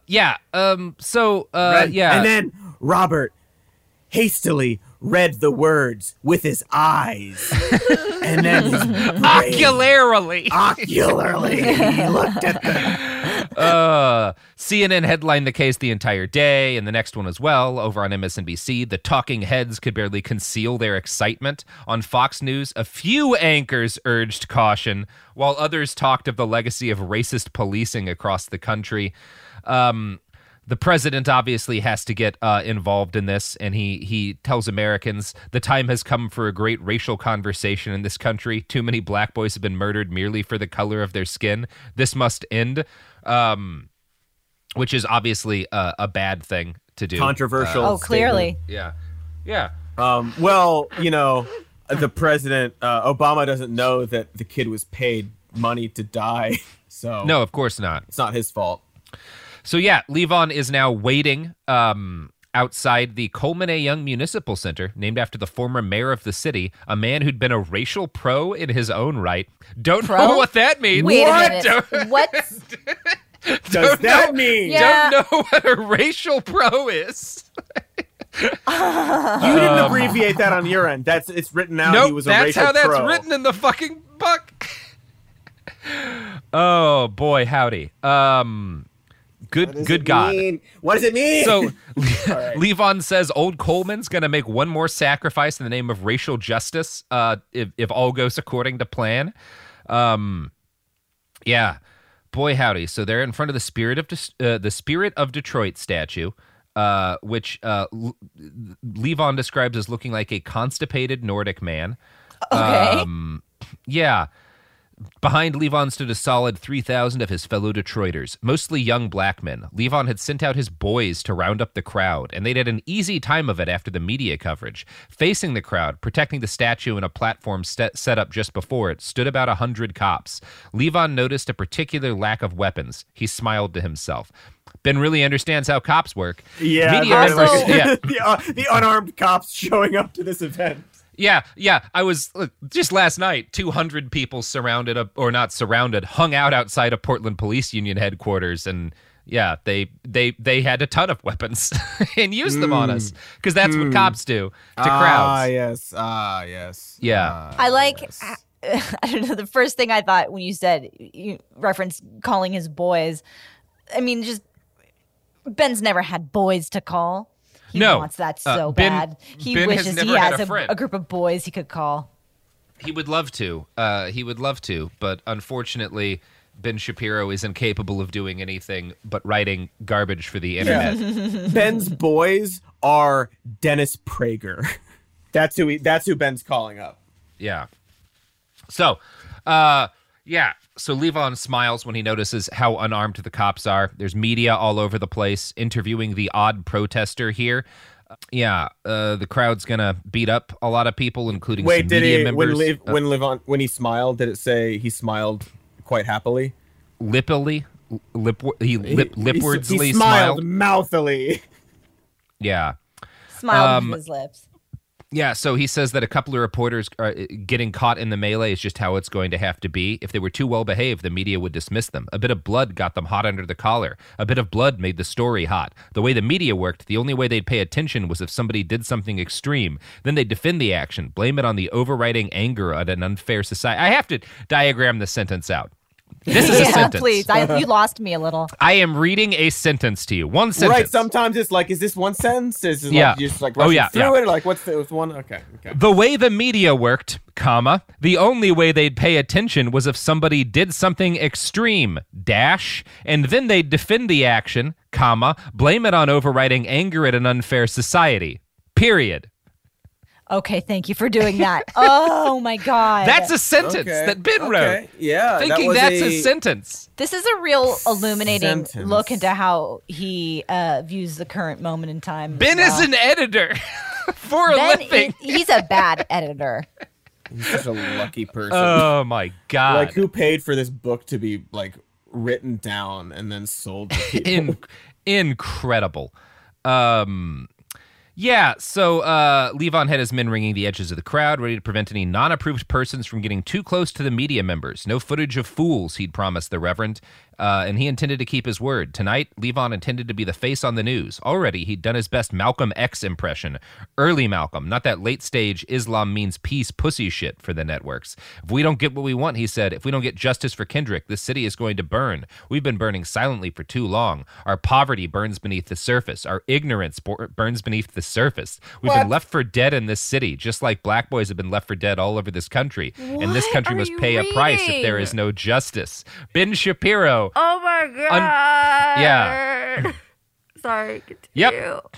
And then Robert hastily read the words with his eyes. And then his brain, ocularly he looked at them. CNN headlined the case the entire day, and the next one as well. Over on MSNBC, the talking heads could barely conceal their excitement. On Fox News, a few anchors urged caution, while others talked of the legacy of racist policing across the country. The president obviously has to get involved in this, and he tells Americans the time has come for a great racial conversation in this country. Too many black boys have been murdered merely for the color of their skin. This must end, which is obviously a bad thing to do. Controversial. Clearly. Yeah. Yeah. Well, you know, the president, Obama doesn't know that the kid was paid money to die. So no, of course not. It's not his fault. So yeah, Levon is now waiting outside the Coleman A. Young Municipal Center, named after the former mayor of the city, a man who'd been a racial pro in his own right. Don't know what that means. Wait a minute. What does that mean? Yeah. Don't know what a racial pro is. You didn't abbreviate that on your end. It's written out. Nope, he was a racial pro. that's how that's written in the fucking book. Oh boy, howdy. Good God. What does it mean? So right. Levon says old Coleman's going to make one more sacrifice in the name of racial justice if all goes according to plan. Yeah. Boy, howdy. So they're in front of the Spirit of Detroit statue, which Levon describes as looking like a constipated Nordic man. Okay. Yeah. Behind Levon stood a solid 3,000 of his fellow Detroiters, mostly young black men. Levon had sent out his boys to round up the crowd, and they'd had an easy time of it after the media coverage. Facing the crowd, protecting the statue and a platform set up just before it, stood about 100 cops. Levon noticed a particular lack of weapons. He smiled to himself. Ben really understands how cops work. Yeah, media members, the unarmed cops showing up to this event. Yeah. I was just last night. 200 people hung out outside of Portland Police Union headquarters, and yeah, they had a ton of weapons and used them on us because that's what cops do to crowds. Yes. Yeah. I like. Yes. I don't know. The first thing I thought when you referenced calling his boys. I mean, just Ben's never had boys to call. He wants that so bad. He wishes he has a group of boys he could call. He would love to. But unfortunately, Ben Shapiro is incapable of doing anything but writing garbage for the internet. Yeah. Ben's boys are Dennis Prager. That's who Ben's calling up. Yeah. So, So Levon smiles when he notices how unarmed the cops are. There's media all over the place interviewing the odd protester here. The crowd's gonna beat up a lot of people, including some media members. When he smiled, did it say he smiled quite happily? Lipwardly he smiled smiled. mouthily. Yeah. Smiled with his lips. Yeah, so he says that a couple of reporters are getting caught in the melee is just how it's going to have to be. If they were too well behaved, the media would dismiss them. A bit of blood got them hot under the collar. A bit of blood made the story hot. The way the media worked, the only way they'd pay attention was if somebody did something extreme. Then they'd defend the action, blame it on the overriding anger at an unfair society. I have to diagram the sentence out. This is a sentence. Please. You lost me a little. I am reading a sentence to you. One sentence. Right. Sometimes it's like, is this one sentence? Is it like just like rushing through it? Or like, what's one? Okay. The way the media worked, the only way they'd pay attention was if somebody did something extreme, and then they'd defend the action, blame it on overriding anger at an unfair society, period. Okay, thank you for doing that. Oh my God. That's a sentence that Ben wrote. Yeah. Thinking that's a sentence. This is a real illuminating look into how he views the current moment in time. Ben is an editor for a living. He's a bad editor. He's such a lucky person. Oh my God. Like, who paid for this book to be like written down and then sold to people? Incredible. So Levon had his men ringing the edges of the crowd, ready to prevent any non-approved persons from getting too close to the media members. No footage of fools, he'd promised the Reverend, and he intended to keep his word. Tonight, Levon intended to be the face on the news. Already, he'd done his best Malcolm X impression. Early Malcolm, not that late-stage Islam means peace pussy shit for the networks. If we don't get what we want, he said, if we don't get justice for Kendrick, this city is going to burn. We've been burning silently for too long. Our poverty burns beneath the surface. Our ignorance burns beneath the surface. We've been left for dead in this city, just like black boys have been left for dead all over this country. And this country must pay a price if there is no justice. Ben Shapiro. Oh my God. Yeah. Sorry. Continue. Yep.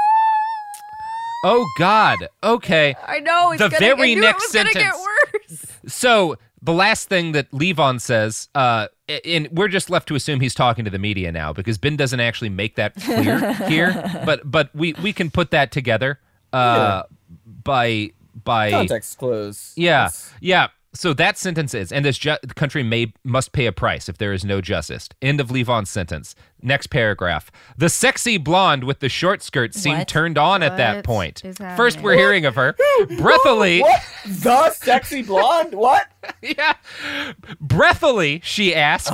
Oh God. Okay. I know. The very next sentence. Gonna get worse. So the last thing that Levon says, and we're just left to assume he's talking to the media now because Ben doesn't actually make that clear here, but we can put that together by context clues. Yeah. So that sentence is, and this country must pay a price if there is no justice. End of Levon's sentence. Next paragraph. The sexy blonde with the short skirt seemed turned on at that point. First we're hearing of her. Breathily. What? The sexy blonde? What? Yeah. Breathily, she asked.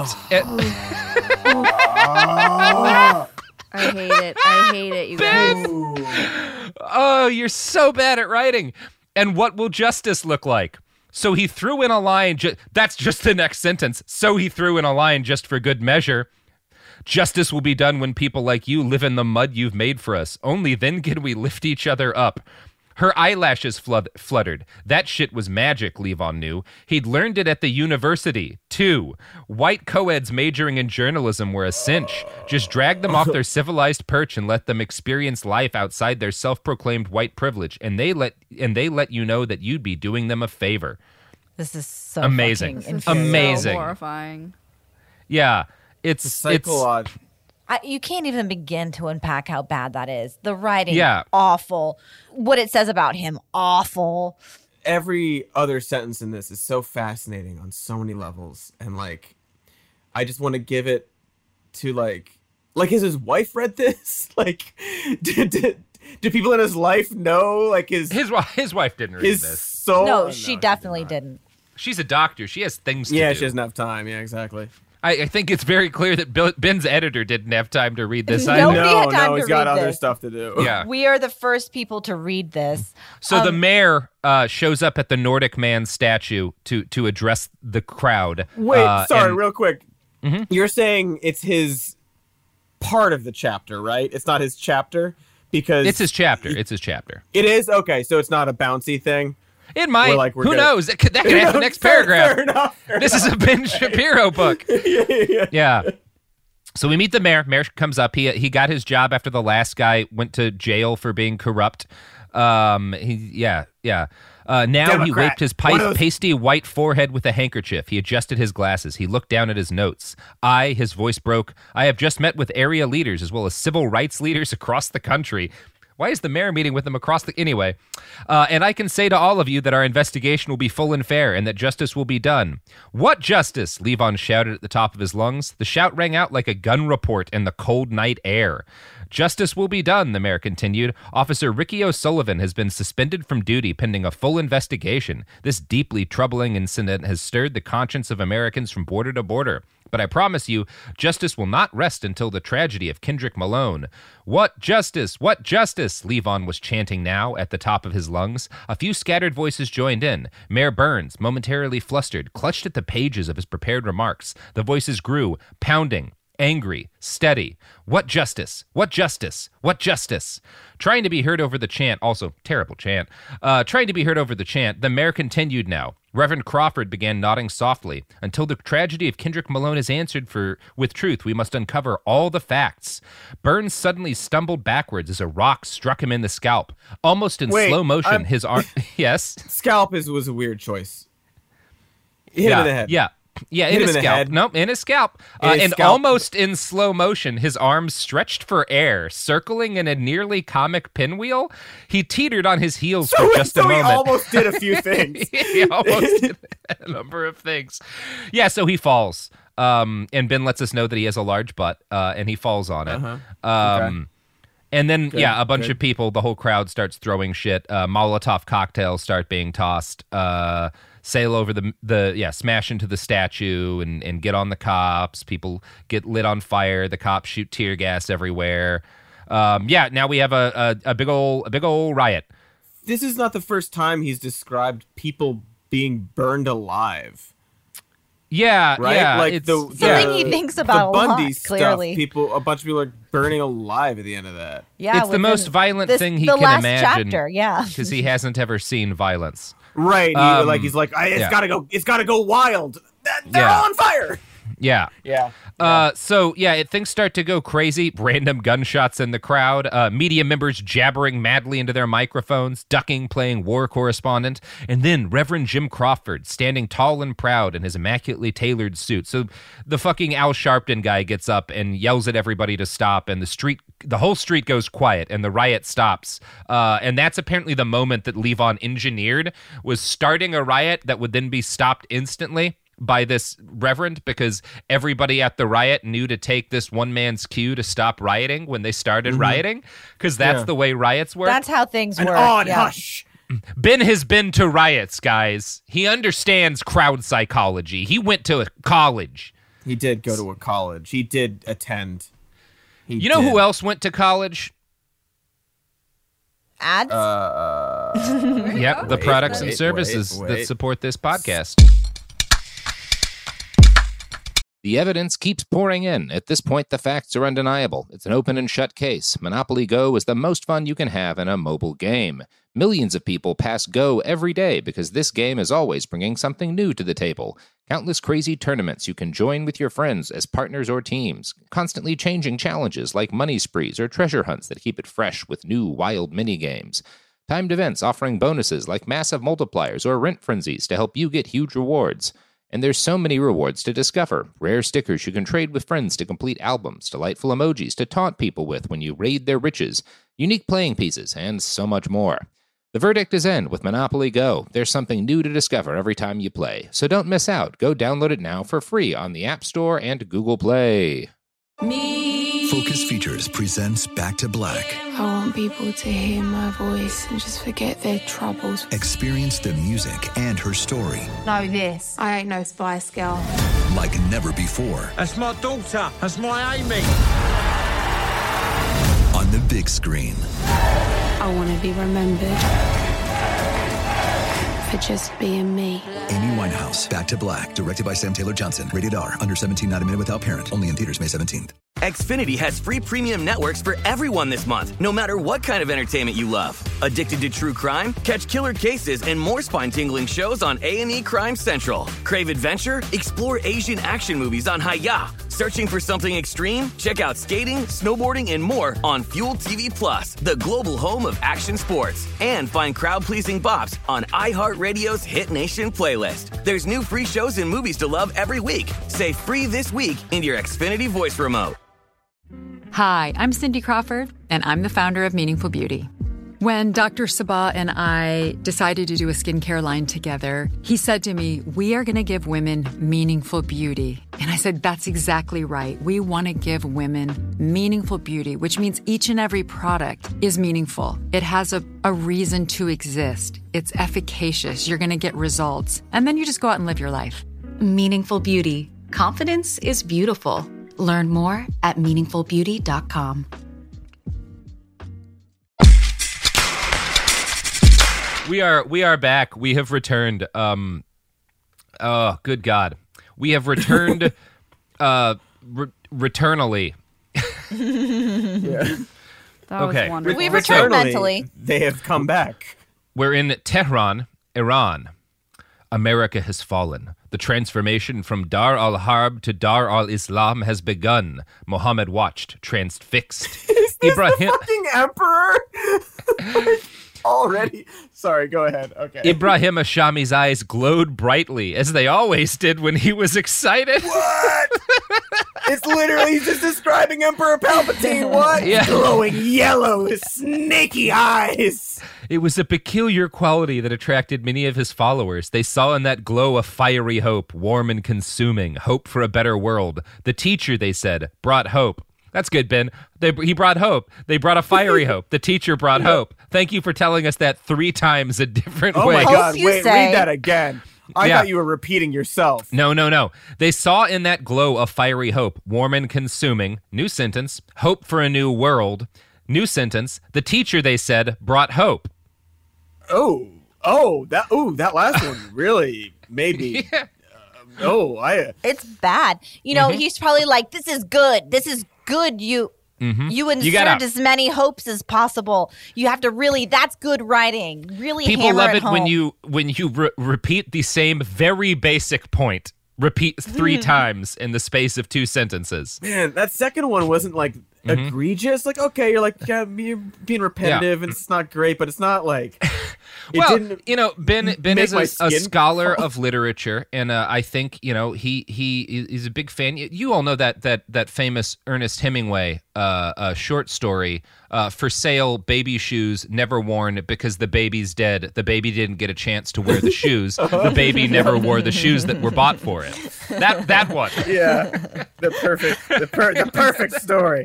I hate it, you guys. Oh, you're so bad at writing. And what will justice look like? So he threw in a line. That's just the next sentence. So he threw in a line just for good measure. Justice will be done when people like you live in the mud you've made for us. Only then can we lift each other up. Her eyelashes fluttered. That shit was magic, Levon knew. He'd learned it at the university, too. White co-eds majoring in journalism were a cinch. Just drag them off their civilized perch and let them experience life outside their self-proclaimed white privilege, and they let you know that you'd be doing them a favor. This is so amazing. So horrifying. Yeah, it's psychological. You can't even begin to unpack how bad that is. The writing, yeah. Awful. What it says about him, awful. Every other sentence in this is so fascinating on so many levels. And, like, I just want to give it to, like, has his wife read this? Like, do people in his life know, like, his wife didn't read this. Soul? No, she definitely didn't. She's a doctor. She has things to do. Yeah, she doesn't have time. Yeah, exactly. I think it's very clear that Ben's editor didn't have time to read this. He's got other stuff to do. Yeah. We are the first people to read this. So the mayor shows up at the Nordic Man statue to address the crowd. Wait, real quick. Mm-hmm. You're saying it's his part of the chapter, right? It's not his chapter? Because it's his chapter. It's his chapter. It is? Okay, so it's not a bouncy thing? It might. Like Who knows? That could happen next paragraph. Fair enough. This is a Ben Shapiro book. Yeah. So we meet the mayor. Mayor comes up. He got his job after the last guy went to jail for being corrupt. Now Democrat. He wiped his pasty white forehead with a handkerchief. He adjusted his glasses. He looked down at his notes. His voice broke. I have just met with area leaders as well as civil rights leaders across the country. Why is the mayor meeting with them across the... Anyway, and I can say to all of you that our investigation will be full and fair and that justice will be done. What justice? Levon shouted at the top of his lungs. The shout rang out like a gun report in the cold night air. Justice will be done, the mayor continued. Officer Ricky O'Sullivan has been suspended from duty pending a full investigation. This deeply troubling incident has stirred the conscience of Americans from border to border. But I promise you, justice will not rest until the tragedy of Kendrick Malone. What justice? What justice? Levon was chanting now at the top of his lungs. A few scattered voices joined in. Mayor Burns, momentarily flustered, clutched at the pages of his prepared remarks. The voices grew, pounding. Angry, steady. What justice? What justice? What justice? Trying to be heard over the chant, also terrible chant. Trying to be heard over the chant, the mayor continued now. Reverend Crawford began nodding softly. Until the tragedy of Kendrick Malone is answered with truth, we must uncover all the facts. Burns suddenly stumbled backwards as a rock struck him in the scalp. Almost in slow motion, his arm... Yes? Scalp was a weird choice. Hit him in the head. Yeah, in his scalp. Nope, in his scalp. And almost in slow motion, his arms stretched for air, circling in a nearly comic pinwheel. He teetered on his heels for just a moment. So he almost did a few things. He almost did a number of things. Yeah, so he falls. And Ben lets us know that he has a large butt, and he falls on it. Okay. And then, a bunch of people, the whole crowd starts throwing shit. Molotov cocktails start being tossed. Sail over smash into the statue and get on the cops. People get lit on fire. The cops shoot tear gas everywhere. Now we have a big old riot. This is not the first time he's described people being burned alive. Yeah, right. Yeah, like something he thinks about the Bundy a lot, stuff. clearly, a bunch of people are burning alive at the end of that. Yeah, it's the most violent thing he can imagine. Chapter, because he hasn't ever seen violence. Right, he's like, it's gotta go wild. They're all on fire. Yeah. Things start to go crazy. Random gunshots in the crowd. Media members jabbering madly into their microphones, ducking, playing war correspondent. And then Reverend Jim Crawford, standing tall and proud in his immaculately tailored suit. So the fucking Al Sharpton guy gets up and yells at everybody to stop, and the whole street goes quiet, and the riot stops. And that's apparently the moment that Levon engineered, was starting a riot that would then be stopped instantly by this reverend, because everybody at the riot knew to take this one man's cue to stop rioting when they started rioting, because that's the way riots work. That's how things work. Hush. Ben has been to riots, guys. He understands crowd psychology. He went to a college. He did go to a college. He did attend. You know who else went to college? Ads? Yep, the products and services that support this podcast. The evidence keeps pouring in. At this point, the facts are undeniable. It's an open and shut case. Monopoly Go is the most fun you can have in a mobile game. Millions of people pass Go every day because this game is always bringing something new to the table. Countless crazy tournaments you can join with your friends as partners or teams. Constantly changing challenges like money sprees or treasure hunts that keep it fresh with new wild mini-games. Timed events offering bonuses like massive multipliers or rent frenzies to help you get huge rewards. And there's so many rewards to discover. Rare stickers you can trade with friends to complete albums, delightful emojis to taunt people with when you raid their riches, unique playing pieces, and so much more. The verdict is in with Monopoly Go. There's something new to discover every time you play. So don't miss out. Go download it now for free on the App Store and Google Play. Focus Features presents Back to Black. I want people to hear my voice and just forget their troubles. Experience the music and her story. Know this. I ain't no Spice Girl. Like never before. That's my daughter. That's my Amy. On the big screen. I want to be remembered for just being me. Amy Winehouse, Back to Black, directed by Sam Taylor Johnson. Rated R, under 17, not a minute without parent. Only in theaters May 17th. Xfinity has free premium networks for everyone this month, no matter what kind of entertainment you love. Addicted to true crime? Catch killer cases and more spine-tingling shows on A&E Crime Central. Crave adventure? Explore Asian action movies on Hi-Ya. Searching for something extreme? Check out skating, snowboarding, and more on Fuel TV Plus, the global home of action sports. And find crowd-pleasing bops on iHeartRadio's Hit Nation playlist. There's new free shows and movies to love every week. Say free this week in your Xfinity voice remote. Hi, I'm Cindy Crawford, and I'm the founder of Meaningful Beauty. When Dr. Sabah and I decided to do a skincare line together, he said to me, we are going to give women meaningful beauty. And I said, that's exactly right. We want to give women meaningful beauty, which means each and every product is meaningful. It has a reason to exist. It's efficacious. You're going to get results. And then you just go out and live your life. Meaningful Beauty. Confidence is beautiful. Learn more at meaningfulbeauty.com. We are back. We have returned. Oh, good God. We have returned returnally. Yeah. Okay. We returned mentally. They have come back. We're in Tehran, Iran. America has fallen. The transformation from Dar al-Harb to Dar al-Islam has begun. Mohammed watched, transfixed. Is this the fucking emperor? Already? Sorry, go ahead. Okay. Ibrahim Ashami's eyes glowed brightly, as they always did when he was excited. What? It's literally just describing Emperor Palpatine. What? Yeah. Glowing yellow with snaky eyes. It was a peculiar quality that attracted many of his followers. They saw in that glow a fiery hope, warm and consuming, hope for a better world. The teacher, they said, brought hope. That's good, Ben. He brought hope. They brought a fiery hope. The teacher brought hope. Thank you for telling us that 3 times a different way. Oh my God, wait, read that again. I thought you were repeating yourself. No. They saw in that glow a fiery hope, warm and consuming. New sentence. Hope for a new world. New sentence. The teacher, they said, brought hope. That last one really made me. Yeah. It's bad. You know, he's probably like, this is good. This is good. You insert as many hopes as possible. You have to really, that's good writing. Really people hammer love it it home. when you repeat the same very basic point. Repeat 3 times in the space of 2 sentences. Man, that second one wasn't like egregious. Like, okay, you're like, you're being repetitive and it's not great, but it's not like. Ben is a scholar of literature, and I think he's a big fan. You all know that famous Ernest Hemingway short story, "For Sale, Baby Shoes Never Worn Because the Baby's Dead. The baby didn't get a chance to wear the shoes. The baby never wore the shoes that were bought for it." That one. Yeah, the perfect story.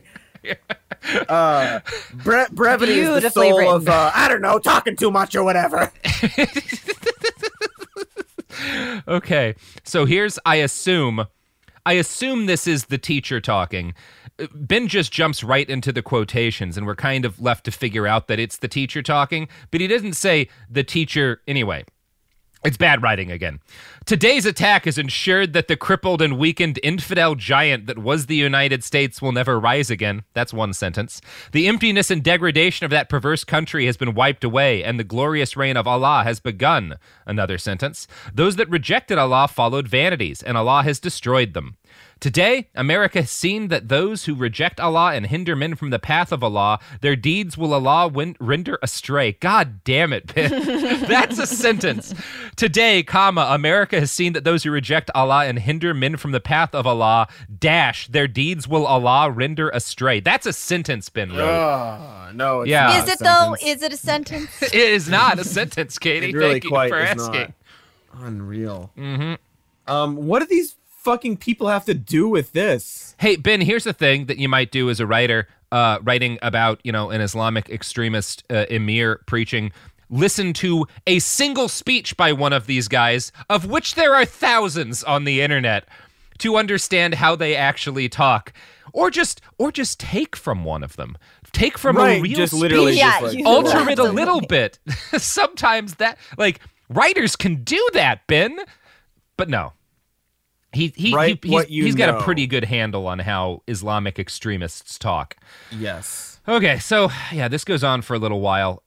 Brevity is the soul of I don't know, talking too much or whatever. Okay, so here's I assume I assume this is the teacher talking. Ben just jumps right into the quotations, and we're kind of left to figure out that it's the teacher talking, but he doesn't say the teacher anyway. It's bad writing again. Today's attack has ensured that the crippled and weakened infidel giant that was the United States will never rise again. That's one sentence. The emptiness and degradation of that perverse country has been wiped away, and the glorious reign of Allah has begun. Another sentence. Those that rejected Allah followed vanities, and Allah has destroyed them. Today, America has seen that those who reject Allah and hinder men from the path of Allah, their deeds will Allah render astray. God damn it, Ben. That's a sentence. Today, America has seen that those who reject Allah and hinder men from the path of Allah, their deeds will Allah render astray. That's a sentence, Ben wrote. No, it's not. Is it though? Is it a sentence? It is not a sentence, Katie. It really Thank you quite for is asking. not. Unreal. What do these fucking people have to do with this? Hey, Ben, here's the thing that you might do as a writer, writing about, an Islamic extremist emir preaching. Listen to a single speech by one of these guys, of which there are thousands on the internet, to understand how they actually talk. Or just take from one of them. Take from a real just speech. literally Alter it a little bit. Sometimes that, writers can do that, Ben. But no. He's got a pretty good handle on how Islamic extremists talk. Yes. Okay, so, this goes on for a little while.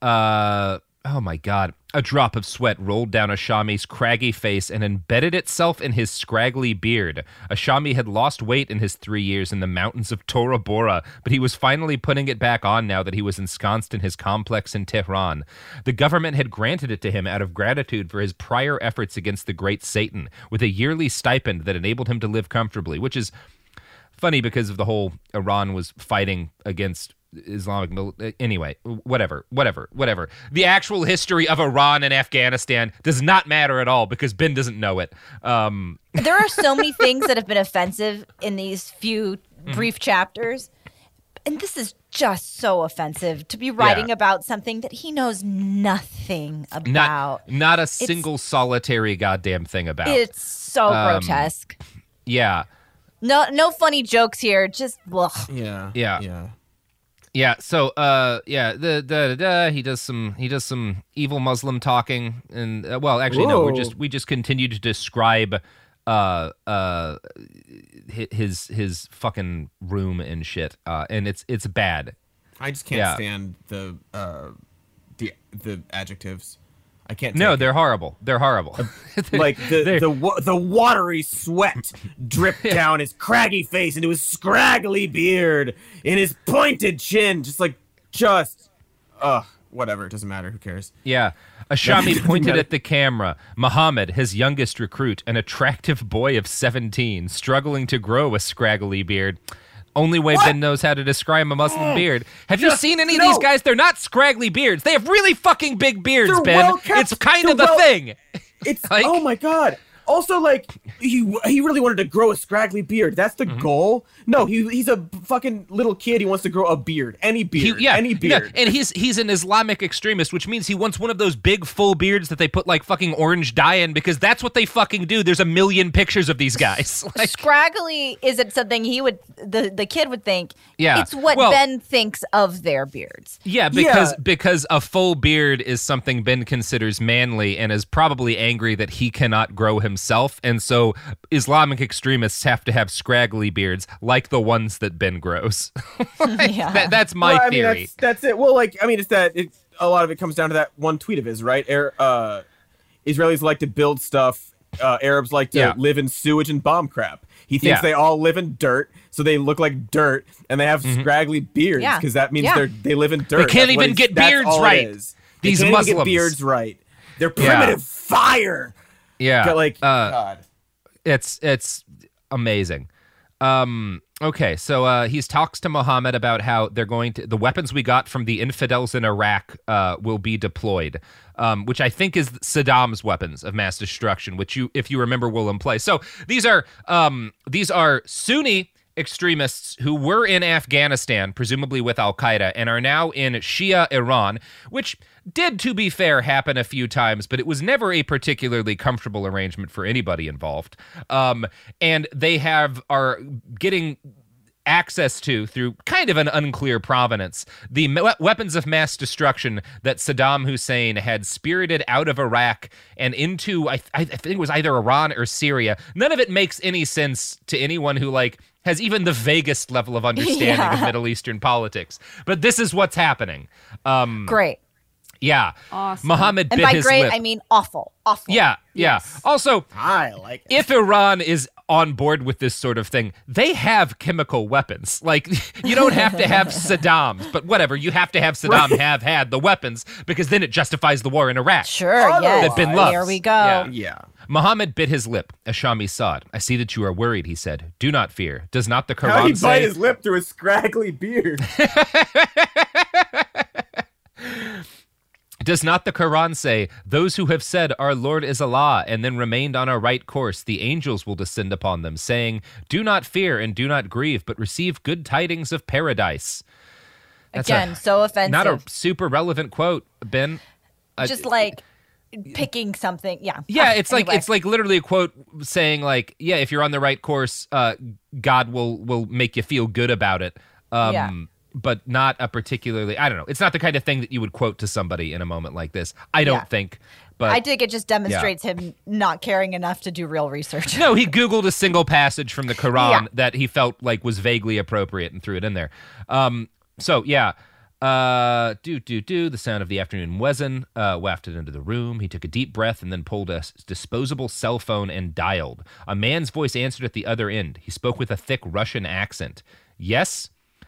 Oh my God. A drop of sweat rolled down Ashami's craggy face and embedded itself in his scraggly beard. Ashami had lost weight in his 3 years in the mountains of Tora Bora, but he was finally putting it back on now that he was ensconced in his complex in Tehran. The government had granted it to him out of gratitude for his prior efforts against the great Satan, with a yearly stipend that enabled him to live comfortably, which is funny because of the whole Iran was fighting against Islamic anyway, whatever. The actual history of Iran and Afghanistan does not matter at all because Ben doesn't know it. There are so many things that have been offensive in these few brief chapters. And this is just so offensive to be writing about something that he knows nothing about. Not a single solitary goddamn thing about. It's so grotesque. Yeah. No funny jokes here. Just ugh. Yeah. So, he does some evil Muslim talking, and we just continue to describe his fucking room and shit, and it's bad. I just can't stand the adjectives. I can't. No, they're horrible. They're horrible. Like the watery sweat dripped down his craggy face into his scraggly beard, in his pointed chin, whatever. It doesn't matter. Who cares? Yeah. Ashami pointed at the camera. Muhammad, his youngest recruit, an attractive boy of 17, struggling to grow a scraggly beard. Only way Ben knows how to describe a Muslim beard. Have you seen any of these guys? They're not scraggly beards. They have really fucking big beards, They're Ben. well-kept. It's kind of the thing. It's oh my God. Also, he really wanted to grow a scraggly beard. That's the goal. No, he's a fucking little kid. He wants to grow a beard, any beard, any beard. And he's an Islamic extremist, which means he wants one of those big full beards that they put fucking orange dye in, because that's what they fucking do. There's a million pictures of these guys. Scraggly isn't something the kid would think. Yeah, it's what Ben thinks of their beards. Yeah, because a full beard is something Ben considers manly and is probably angry that he cannot grow himself, and so Islamic extremists have to have scraggly beards like the ones that Ben grows. That's my theory. That's it. Well, it's that a lot of it comes down to that one tweet of his, right? Israelis like to build stuff. Arabs like to live in sewage and bomb crap. He thinks they all live in dirt, so they look like dirt, and they have scraggly beards because that means they live in dirt. They can't even get beards right. These Muslims get beards right. They're primitive fire. Yeah, God. It's amazing. Okay, so he talks to Muhammad about how they're going to, the weapons we got from the infidels in Iraq will be deployed, which I think is Saddam's weapons of mass destruction, which if you remember, will in play. So these are Sunni extremists who were in Afghanistan, presumably with al-Qaeda, and are now in Shia Iran, which did, to be fair, happen a few times, but it was never a particularly comfortable arrangement for anybody involved. And they are getting access to, through kind of an unclear provenance, the weapons of mass destruction that Saddam Hussein had spirited out of Iraq and into, I think it was either Iran or Syria. None of it makes any sense to anyone who, has even the vaguest level of understanding of Middle Eastern politics. But this is what's happening. Great. Yeah. Awesome. Mohammed bit his lip. And by great, I mean awful. Awful. Yeah, yeah. Yes. Also, I like it. If Iran is on board with this sort of thing, they have chemical weapons. You don't have to have Saddam's, but whatever. You have to have Saddam have had the weapons, because then it justifies the war in Iraq. Sure, yes. That bin loves. Here we go. Yeah. Mohammed bit his lip as Shami saw it. I see that you are worried, he said. Do not fear. Does not the Quran How he say... bite his lip through a scraggly beard? Does not the Quran say, those who have said, our Lord is Allah, and then remained on a right course, the angels will descend upon them, saying, do not fear and do not grieve, but receive good tidings of paradise. That's Again, so offensive. Not a super relevant quote, Ben. Just picking something. Yeah. Yeah, it's anyway. it's literally a quote saying if you're on the right course, God will make you feel good about it. But not a particularly, I don't know. It's not the kind of thing that you would quote to somebody in a moment like this. I don't think. But I think it just demonstrates him not caring enough to do real research. No, he Googled a single passage from the Quran that he felt like was vaguely appropriate and threw it in there. The sound of the afternoon muezzin wafted into the room. He took a deep breath and then pulled a disposable cell phone and dialed. A man's voice answered at the other end. He spoke with a thick Russian accent. Yes?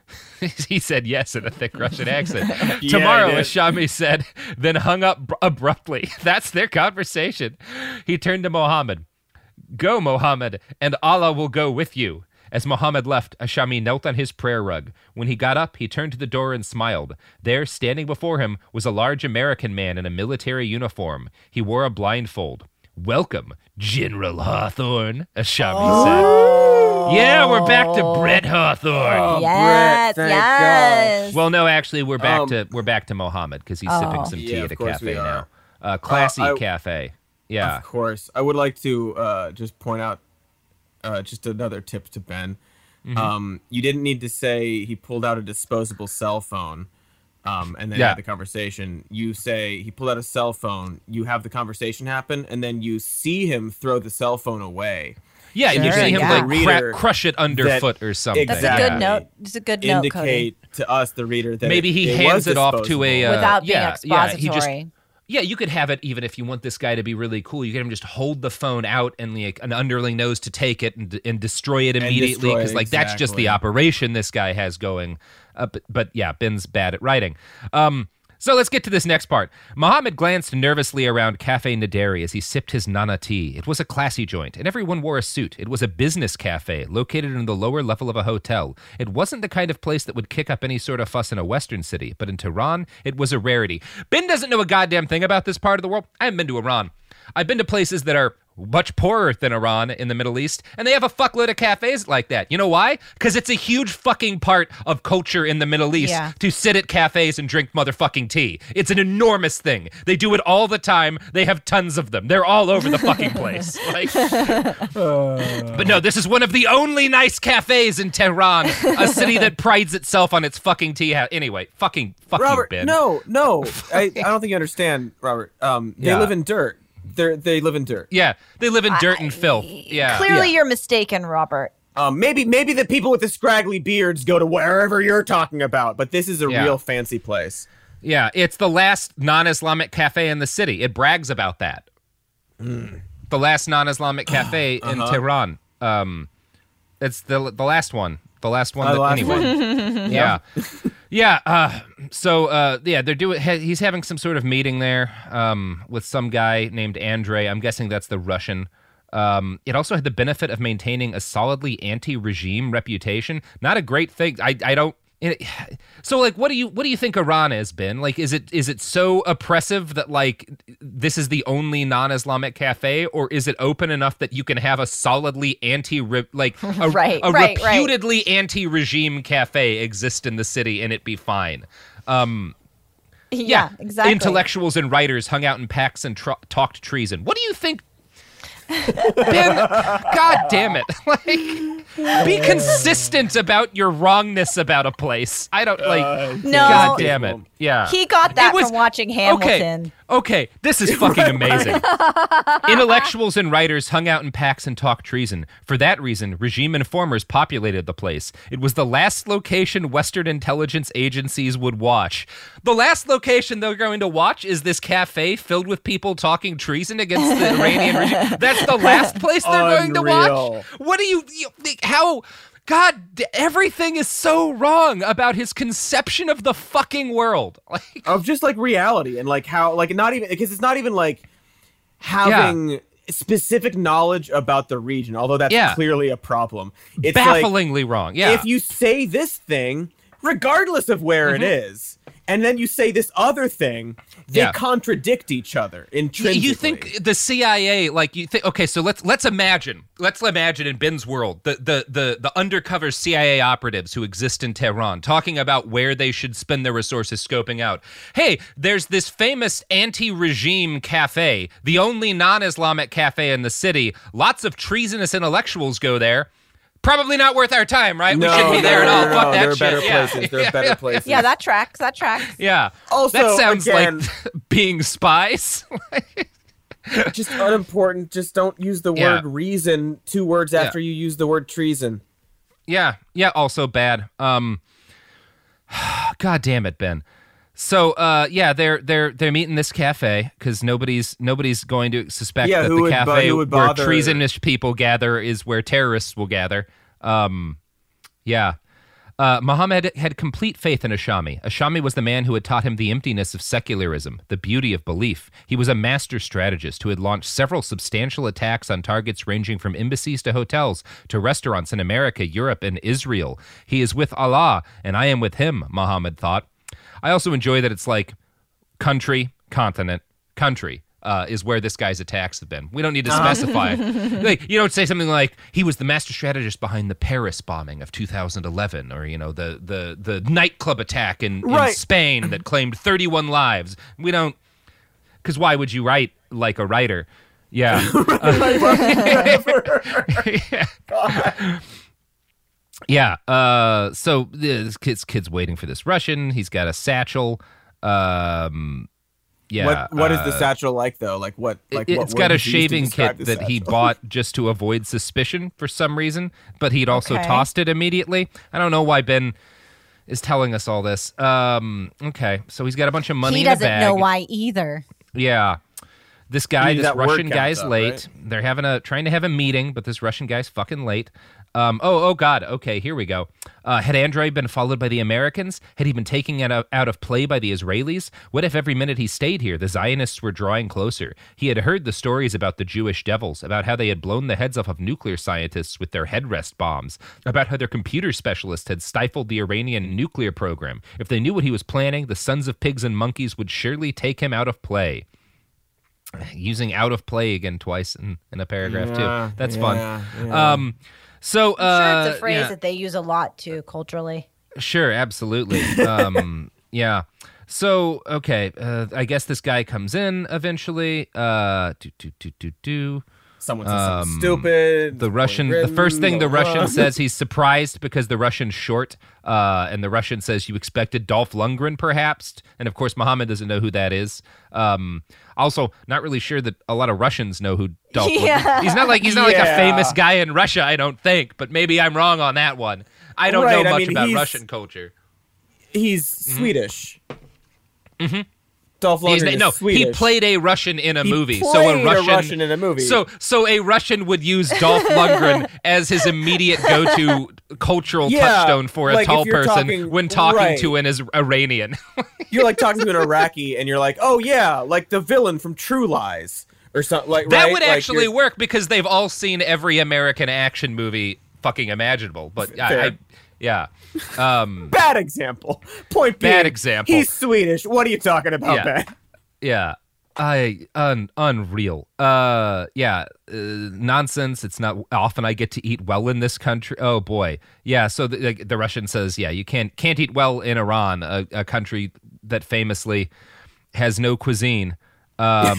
He said yes in a thick Russian accent. Tomorrow, as Shami said, then hung up abruptly. That's their conversation. He turned to Mohammed. Go, Mohammed, and Allah will go with you. As Mohammed left, Ashami knelt on his prayer rug. When he got up, he turned to the door and smiled. There, standing before him, was a large American man in a military uniform. He wore a blindfold. Welcome, General Hawthorne, Ashami said. Yeah, we're back to Brett Hawthorne. Oh, yes, Brett, yes. Well, no, actually, we're back to Mohammed because he's sipping some tea at a cafe now. Classy cafe. Yeah, of course. I would like to just point out just another tip to Ben. Mm-hmm. You didn't need to say he pulled out a disposable cell phone. And then had the conversation. You say he pulled out a cell phone. You have the conversation happen, and then you see him throw the cell phone away. Yeah, and you see him crush it underfoot or something. That's a good note. It's a good note. Indicate to us, the reader, that maybe he hands it off to a without being expository. You could have it even if you want this guy to be really cool. You can just hold the phone out and an underling knows to take it and destroy it immediately because that's just the operation this guy has going. But Ben's bad at writing. So let's get to this next part. Mohammed glanced nervously around Cafe Naderi as he sipped his Nana tea. It was a classy joint, and everyone wore a suit. It was a business cafe located in the lower level of a hotel. It wasn't the kind of place that would kick up any sort of fuss in a Western city, but in Tehran, it was a rarity. Ben doesn't know a goddamn thing about this part of the world. I haven't been to Iran. I've been to places that are much poorer than Iran in the Middle East, and they have a fuckload of cafes like that. You know why? Because it's a huge fucking part of culture in the Middle East to sit at cafes and drink motherfucking tea. It's an enormous thing. They do it all the time. They have tons of them. They're all over the fucking place. But no, this is one of the only nice cafes in Tehran, a city that prides itself on its fucking tea house. Anyway, fucking Robert, Ben. No. I don't think you understand, Robert. They live in dirt. They live in dirt. Yeah, they live in dirt and filth. Yeah. Clearly, you're mistaken, Robert. Maybe the people with the scraggly beards go to wherever you're talking about, but this is a real fancy place. Yeah, it's the last non-Islamic cafe in the city. It brags about that. The last non-Islamic cafe in Tehran. It's the last one. The last one that anyone. Yeah. They're doing. He's having some sort of meeting there with some guy named Andrei. I'm guessing that's the Russian. It also had the benefit of maintaining a solidly anti-regime reputation. Not a great thing. I don't So, like, what do you think Iran has been? Like, is it so oppressive that, like, this is the only non-Islamic cafe, or is it open enough that you can have a solidly reputedly anti-regime cafe exist in the city and it be fine? Yeah, exactly. Intellectuals and writers hung out in packs and talked treason. What do you think? Ben, God damn it. Like, be consistent about your wrongness about a place. I don't like, no. God damn it. Yeah. He got that from watching Hamilton. Okay, this is fucking amazing. Intellectuals and writers hung out in packs and talked treason. For that reason, regime informers populated the place. It was the last location Western intelligence agencies would watch. The last location they're going to watch is this cafe filled with people talking treason against the Iranian regime. That's the last place they're going to watch? What do you how... God, everything is so wrong about his conception of the fucking world. Like, of just like reality and like how, like, not even, because it's not even like having specific knowledge about the region, although that's clearly a problem. It's bafflingly wrong. Yeah. If you say this thing, regardless of where it is, and then you say this other thing, they contradict each other intrinsically. You think the CIA, like, you think, okay, so let's imagine in Ben's world, the undercover CIA operatives who exist in Tehran talking about where they should spend their resources scoping out. Hey, there's this famous anti-regime cafe, the only non-Islamic cafe in the city. Lots of treasonous intellectuals go there. Probably not worth our time, right? We shouldn't be there at all. Fuck that shit. There are better places. There are better places. Yeah, that tracks. Yeah. Also, that sounds like being spies. Just unimportant. Just don't use the word reason 2 words after you use the word treason. Yeah. Yeah, also bad. God damn it, Ben. So, they're meeting this cafe because nobody's going to suspect that the cafe where treasonous people gather is where terrorists will gather. Muhammad had complete faith in Ashami. Ashami was the man who had taught him the emptiness of secularism, the beauty of belief. He was a master strategist who had launched several substantial attacks on targets ranging from embassies to hotels to restaurants in America, Europe, and Israel. He is with Allah, and I am with him, Muhammad thought. I also enjoy that it's like country, continent, country is where this guy's attacks have been. We don't need to specify. Like, you don't say something like, he was the master strategist behind the Paris bombing of 2011, or, you know, the nightclub attack in Spain that claimed 31 lives. We don't, because why would you write like a writer? Yeah. So this kid's waiting for this Russian. He's got a satchel. What is the satchel like, though? Like what? Like it's got a shaving kit that he bought just to avoid suspicion for some reason, but he'd also tossed it immediately. I don't know why Ben is telling us all this. Okay, so he's got a bunch of money in a bag. He doesn't know why either. Yeah. This guy, this Russian guy's late. Right? They're trying to have a meeting, but this Russian guy's fucking late. Oh God. Okay, here we go. Had Android been followed by the Americans? Had he been taken out of play by the Israelis? What if every minute he stayed here, the Zionists were drawing closer? He had heard the stories about the Jewish devils, about how they had blown the heads off of nuclear scientists with their headrest bombs, about how their computer specialists had stifled the Iranian nuclear program. If they knew what he was planning, the sons of pigs and monkeys would surely take him out of play. Using out of play again twice in a paragraph, too. That's fun. Yeah. So, I'm sure it's a phrase that they use a lot too culturally. Sure, absolutely. Yeah. So, okay, I guess this guy comes in eventually. Someone says something stupid. The first thing the Russian says, he's surprised because the Russian's short, and the Russian says, you expected Dolph Lundgren, perhaps? And of course, Muhammad doesn't know who that is. Also, not really sure that a lot of Russians know who Dolph Lundgren is. He's not like a famous guy in Russia, I don't think, but maybe I'm wrong on that one. I don't know much about Russian culture. He's Swedish. Mm-hmm. Dolph Lundgren is Swedish. He played a Russian in a movie. So a Russian in a movie. So a Russian would use Dolph Lundgren as his immediate go-to cultural touchstone for a tall person when talking to an Iranian. You're like talking to an Iraqi, and you're like, oh yeah, like the villain from True Lies or something. Like that would actually work because they've all seen every American action movie fucking imaginable. But yeah. Bad example. Point being, bad example. He's Swedish. What are you talking about, Ben? Yeah. Unreal. Nonsense. It's not often I get to eat well in this country. Oh boy. Yeah. So the Russian says, you can't eat well in Iran, a country that famously has no cuisine. God,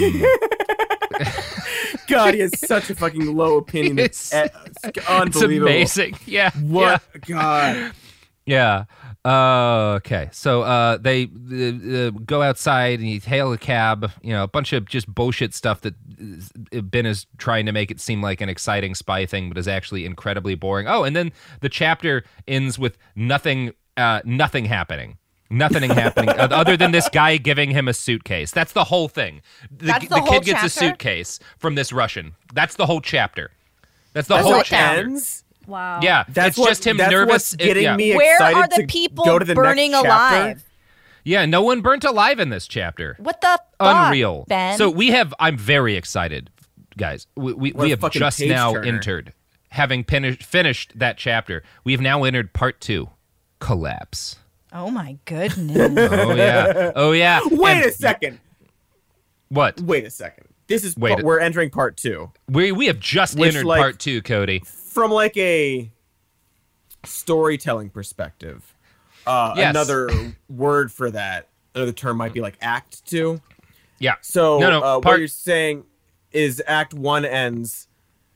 he has such a fucking low opinion. It's unbelievable. It's amazing. Yeah. What? Yeah. God. Yeah. Okay. So they go outside and you hail a cab. A bunch of just bullshit stuff that Ben is trying to make it seem like an exciting spy thing, but is actually incredibly boring. Oh, and then the chapter ends with nothing happening. Nothing happening other than this guy giving him a suitcase. That's the whole thing. The kid gets a suitcase from this Russian. That's the whole chapter. That's the whole chapter. Ends? Wow. Yeah, it's just him nervous. What's getting me Where excited are the to people go to the burning next alive? Yeah, no one burnt alive in this chapter. What the fuck, Unreal. Ben? So I'm very excited, guys. We have just now entered, having finished that chapter, we have now entered part 2, Collapse. Oh my goodness. Oh yeah. Wait a second. What? Wait a second. This is we're entering part 2. We have just entered part 2, Cody. From like a storytelling perspective, yes. Another word for that, another term might be like Act 2. Yeah. So what you're saying is Act 1 ends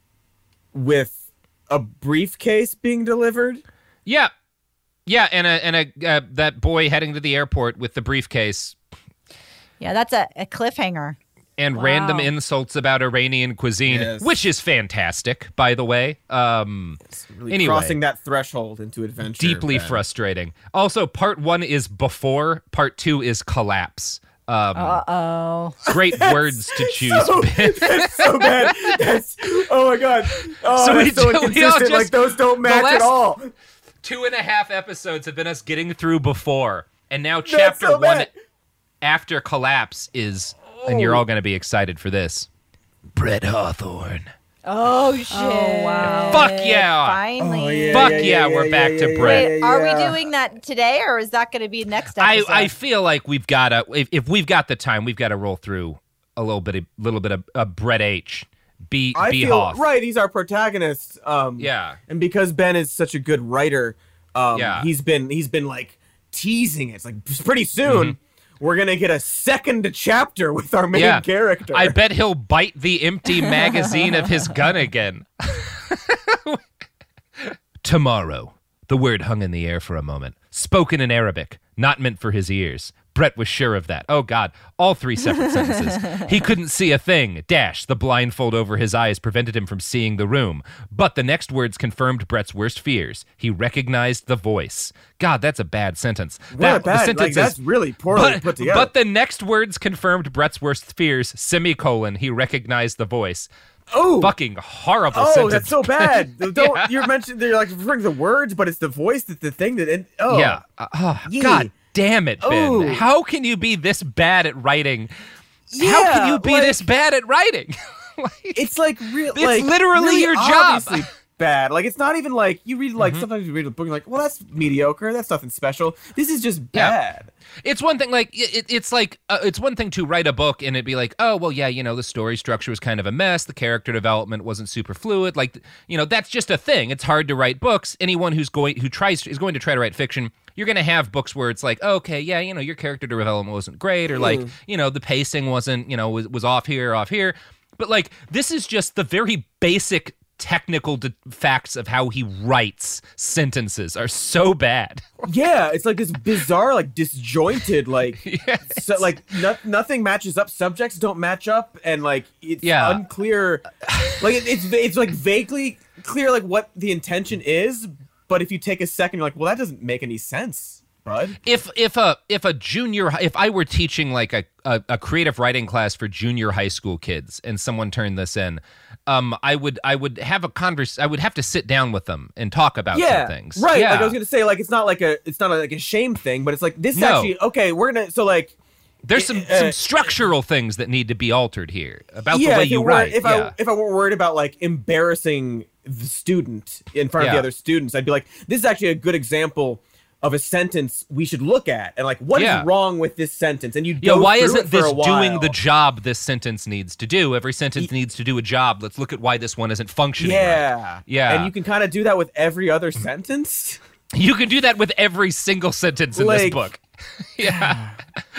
with a briefcase being delivered? Yeah. Yeah, and that boy heading to the airport with the briefcase. Yeah, that's a cliffhanger. And random insults about Iranian cuisine, which is fantastic, by the way. It's really crossing that threshold into adventure. Deeply frustrating. Also, part 1 is before, part 2 is collapse. Great words to choose. That's so bad. Oh my God. Oh, so that's so inconsistent. Like those don't match at all. 2.5 episodes have been us getting through before, and now chapter 1 after collapse is, and you're all going to be excited for this, Brett Hawthorne. Oh shit! Oh wow! Fuck yeah! Finally! We're back to Brett. Wait, are we doing that today, or is that going to be next episode? I feel like we've got to, if we've got the time, we've got to roll through a little bit of Brett H. I feel Hoff. right. He's our protagonist. And because Ben is such a good writer, he's been like teasing it. It's like pretty soon we're gonna get a second chapter with our main character. I bet he'll bite the empty magazine of his gun again. Tomorrow, the word hung in the air for a moment, spoken in Arabic, not meant for his ears. Brett was sure of that. Oh, God. All 3 separate sentences. He couldn't see a thing. The blindfold over his eyes prevented him from seeing the room. But the next words confirmed Brett's worst fears. He recognized the voice. God, that's a bad sentence. That's really poorly put together. But the next words confirmed Brett's worst fears, semicolon. He recognized the voice. Oh, fucking horrible sentence. Oh, that's so bad. You're mentioning, they're like referring to the words, but it's the voice that's the thing that... God damn it, Ben. Oh. How can you be this bad at writing? How can you be this bad at writing? It's like real. It's literally really your job. Bad. Like it's not even like you read sometimes you read a book and you're like, well, that's mediocre. That's nothing special. This is just bad. It's one thing it's one thing to write a book and it'd be like, oh well, the story structure was kind of a mess. The character development wasn't super fluid. Like that's just a thing. It's hard to write books. Anyone is going to try to write fiction. You're going to have books where it's like, okay, your character development wasn't great, or the pacing wasn't, was off here. But like, this is just the very basic technical facts of how he writes sentences are so bad. Yeah, it's like this bizarre, like disjointed, like nothing matches up. Subjects don't match up, and like it's unclear. Like it's like vaguely clear like what the intention is. But if you take a second, you're like, well, that doesn't make any sense, bud. If I were teaching like a creative writing class for junior high school kids, and someone turned this in, I would have I would have to sit down with them and talk about some things. Right. Yeah. Like I was gonna say, like it's not like a shame thing, but it's like this is actually okay. We're gonna there's some structural things that need to be altered here about the way you write. If I weren't worried about like embarrassing the student in front of the other students, I'd be like, this is actually a good example of a sentence we should look at, and like, what is wrong with this sentence? And you why isn't this doing the job this sentence needs to do? Every sentence needs to do a job. Let's look at why this one isn't functioning. Right. Yeah. And you can kind of do that with every other sentence. You can do that with every single sentence in this book. Yeah.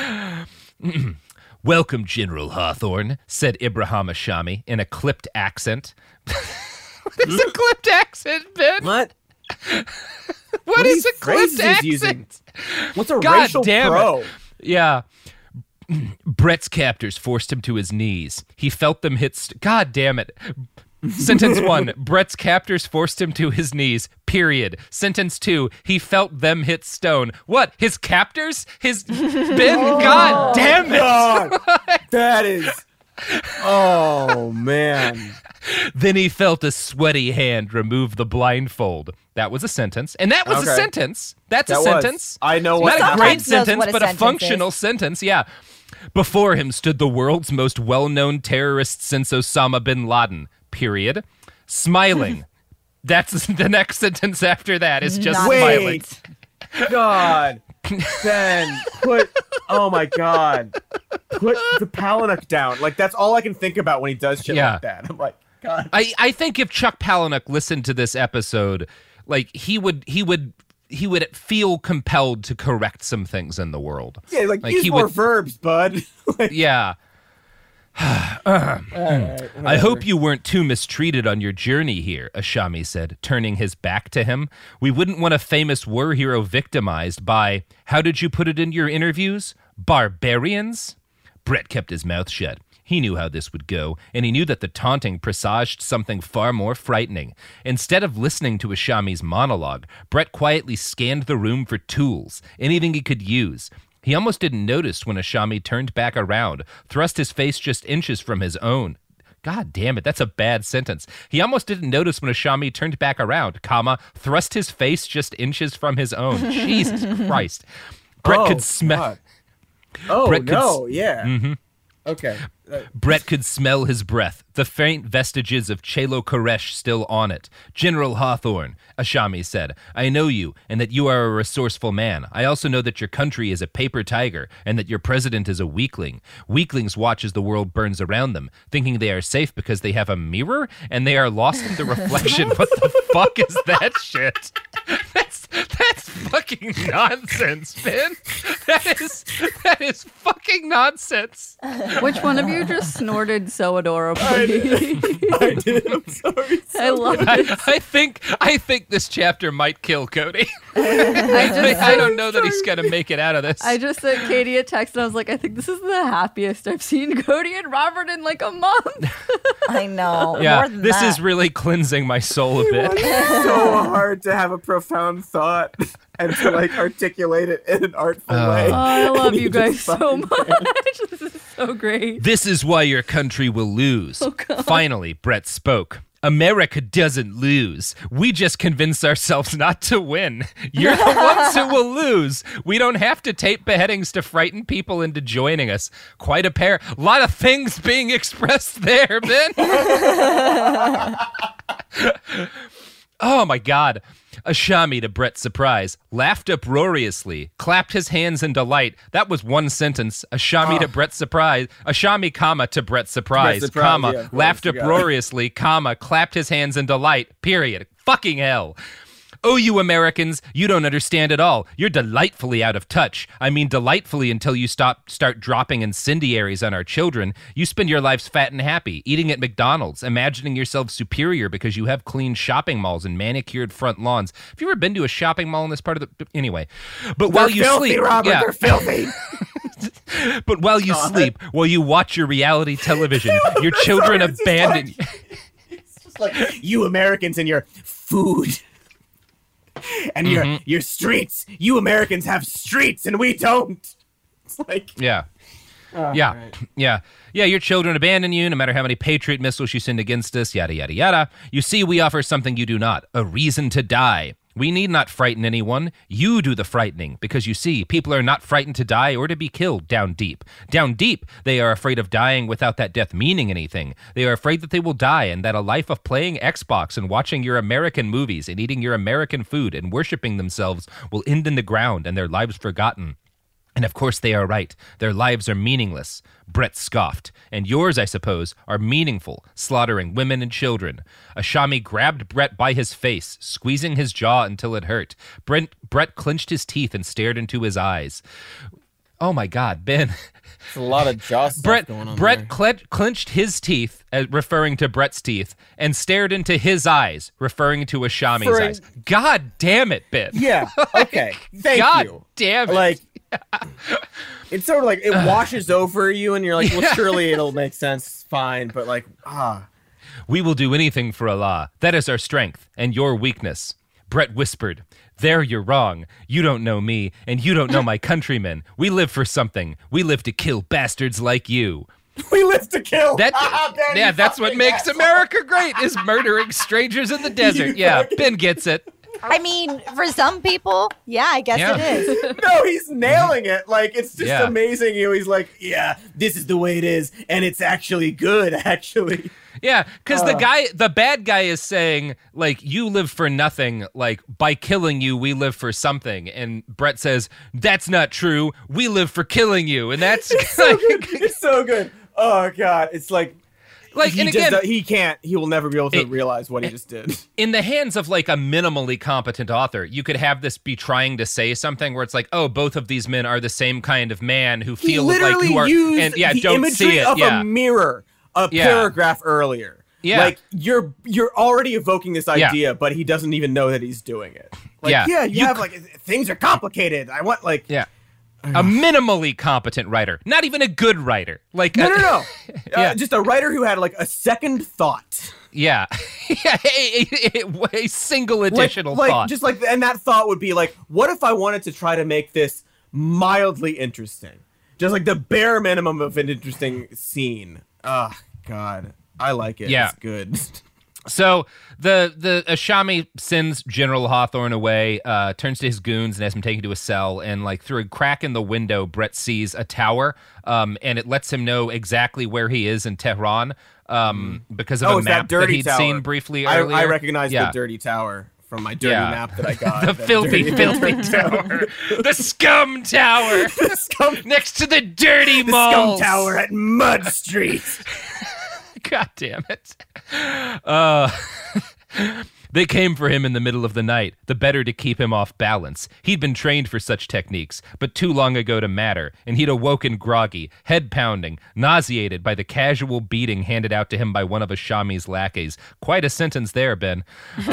Welcome, General Hawthorne, said Ibrahim Ashami in a clipped accent. What is a clipped accent, Ben? What? What is a clipped accent? What's a racial pro? Yeah. Brett's captors forced him to his knees. He felt them hit... God damn it. Sentence 1, Brett's captors forced him to his knees, period. Sentence 2, he felt them hit stone. What? His captors? His... Ben? God damn it. God, that is... Oh, man. Then he felt a sweaty hand remove the blindfold. That was a sentence. And that was a sentence. That's a sentence. I know what Not a great sentence, but a functional sentence. Yeah. Before him stood the world's most well-known terrorist since Osama bin Laden. Period. Smiling. That's the next sentence after that is just smiling. God. Ben, oh my God. Put the Palahniuk down. Like, that's all I can think about when he does shit like that. I'm like, God. I think if Chuck Palahniuk listened to this episode, like, he would feel compelled to correct some things in the world. Yeah, like use more verbs, bud. Yeah. I hope you weren't too mistreated on your journey here, Ashami said, turning his back to him. We wouldn't want a famous war hero victimized by, how did you put it in your interviews? Barbarians? Brett kept his mouth shut. He knew how this would go, and he knew that the taunting presaged something far more frightening. Instead of listening to Ashami's monologue, Brett quietly scanned the room for tools, anything he could use. He almost didn't notice when Ashami turned back around, thrust his face just inches from his own. God damn it, that's a bad sentence. He almost didn't notice when Ashami turned back around, thrust his face just inches from his own. Jesus Christ. Brett could smell... yeah. Mm-hmm. Okay. Brett could smell his breath, the faint vestiges of Chelo Koresh still on it. General Hawthorne, Ashami said, I know you, and that you are a resourceful man. I also know that your country is a paper tiger, and that your president is a weakling. Weaklings watch as the world burns around them, thinking they are safe because they have a mirror, and they are lost in the reflection. What the fuck is that shit? That's fucking nonsense, Ben. That is fucking nonsense. Which one of you just snorted so adorably? I did. I'm sorry. I love it. I think this chapter might kill Cody. I don't know that he's gonna make it out of this. I just sent Katie a text and I was like, I think this is the happiest I've seen Cody and Robert in like a month. I know. Yeah, more than this that. is really cleansing my soul a bit. It's so hard to have a profound thought and to like articulate it in an artful way. Oh, I love you guys so much. This is so great. This is why your country will lose. Oh, God. Finally, Brett spoke. America doesn't lose. We just convince ourselves not to win. You're the ones who will lose. We don't have to tape beheadings to frighten people into joining us. Quite a lot of things being expressed there, Ben. Oh, my God. Ashami, to Brett's surprise, laughed uproariously, clapped his hands in delight. That was one sentence. Ashami to Brett's surprise. Ashami, to Brett's surprise, laughed uproariously, clapped his hands in delight, period. Fucking hell. Oh, you Americans, you don't understand at all. You're delightfully out of touch. I mean, delightfully until you start dropping incendiaries on our children. You spend your lives fat and happy, eating at McDonald's, imagining yourselves superior because you have clean shopping malls and manicured front lawns. Have you ever been to a shopping mall in this part of the... Anyway. But while you filthy, sleep... Robert, they're filthy. But while you sleep, while you watch your reality television, your children abandon... It's just like, you Americans and your food... And your streets. You Americans have streets and we don't. It's like... Yeah. Right. Yeah. Your children abandon you no matter how many Patriot missiles you send against us, yada, yada, yada. You see, we offer something you do not, a reason to die. We need not frighten anyone. You do the frightening, because you see, people are not frightened to die or to be killed down deep. Down deep, they are afraid of dying without that death meaning anything. They are afraid that they will die and that a life of playing Xbox and watching your American movies and eating your American food and worshiping themselves will end in the ground and their lives forgotten. And of course they are right. Their lives are meaningless. Brett scoffed. And yours, I suppose, are meaningful, slaughtering women and children. Ashami grabbed Brett by his face, squeezing his jaw until it hurt. Brett clenched his teeth and stared into his eyes. Oh my God, Ben. There's a lot of jaw stuff going on Brett there. clenched his teeth, referring to Brett's teeth, and stared into his eyes, referring to Ashami's eyes. God damn it, Ben. Yeah, okay. Thank God you. Damn it. Like, it's sort of like it washes over you, and you're like, well, surely it'll make sense, fine. But like, We will do anything for Allah. That is our strength and your weakness. Brett whispered, there you're wrong. You don't know me, and you don't know my countrymen. We live for something. We live to kill bastards like you. We live to kill. That's what makes America great, is murdering strangers in the desert. Yeah, Ben gets it. I mean, for some people, yeah, I guess it is. No, he's nailing it. Like, it's just amazing. He's like, yeah, this is the way it is, and it's actually good, actually. Yeah, because the bad guy is saying, like, you live for nothing. Like, by killing you, we live for something. And Brett says, that's not true. We live for killing you. And that's it's so good. It's so good. Oh, God. It's like he will never be able to realize what he just did. In the hands of like a minimally competent author, you could have this be trying to say something where it's like, oh, both of these men are the same kind of man who feel like who are and the don't imagery see it. Of a mirror, paragraph earlier. Yeah. Like you're already evoking this idea, but he doesn't even know that he's doing it. Like, you have like things are complicated. I want like a minimally competent writer, not even a good writer. Like no. Just a writer who had like a second thought. Yeah, a single additional thought. Just like, and that thought would be like, what if I wanted to try to make this mildly interesting? Just like the bare minimum of an interesting scene. Oh God, I like it. Yeah. It's good. So the Ashami sends General Hawthorne away, turns to his goons and has him taken to a cell, and like through a crack in the window, Brett sees a tower, and it lets him know exactly where he is in Tehran, because of a map that he'd seen briefly earlier. I recognize the dirty tower from my dirty map that I got. The filthy tower. The scum tower. The scum next to the dirty mall. Scum tower at Mud Street. God damn it. They came for him in the middle of the night, the better to keep him off balance. He'd been trained for such techniques, but too long ago to matter, and he'd awoken groggy, head-pounding, nauseated by the casual beating handed out to him by one of Ashami's lackeys. Quite a sentence there, Ben.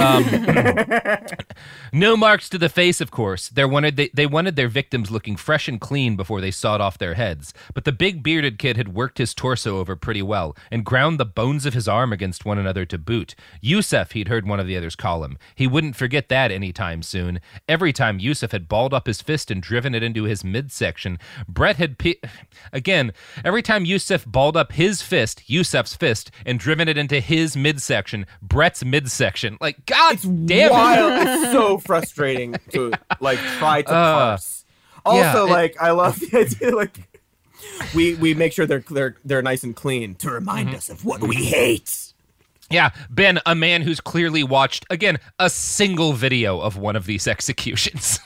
No marks to the face, of course. They wanted their victims looking fresh and clean before they sawed off their heads, but the big bearded kid had worked his torso over pretty well, and ground the bones of his arm against one another to boot. Yusuf, he'd heard one of the others call him. He wouldn't forget that anytime soon. Every time Yusuf had balled up his fist and driven it into his midsection, Brett had every time Yusuf balled up his fist, Yusuf's fist, and driven it into his midsection, Brett's midsection. Like, God damn it. It's so frustrating to like try to parse. Also, I love the idea like we make sure they're nice and clean to remind us of what we hate. Yeah, Ben, a man who's clearly watched, again, a single video of one of these executions.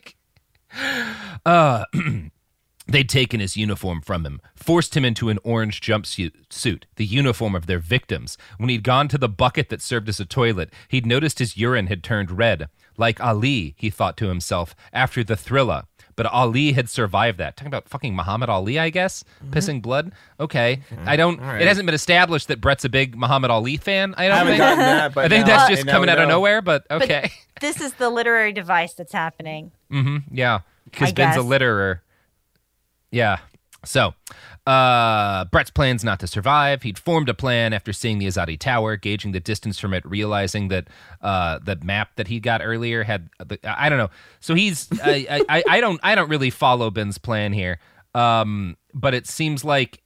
They'd taken his uniform from him, forced him into an orange jumpsuit, the uniform of their victims. When he'd gone to the bucket that served as a toilet, he'd noticed his urine had turned red. Like Ali, he thought to himself, after the Thrilla. But Ali had survived that. Talking about fucking Muhammad Ali, I guess? Pissing blood? Okay. It hasn't been established that Brett's a big Muhammad Ali fan, I think. Gotten that, but I think that's just coming out of nowhere, but okay. But this is the literary device that's happening. Yeah. Because Ben's a litterer. Yeah. So, Brett's plan's not to survive. He'd formed a plan after seeing the Azadi Tower, gauging the distance from it, realizing that the map that he got earlier had I don't know. So he's I don't really follow Ben's plan here. But it seems like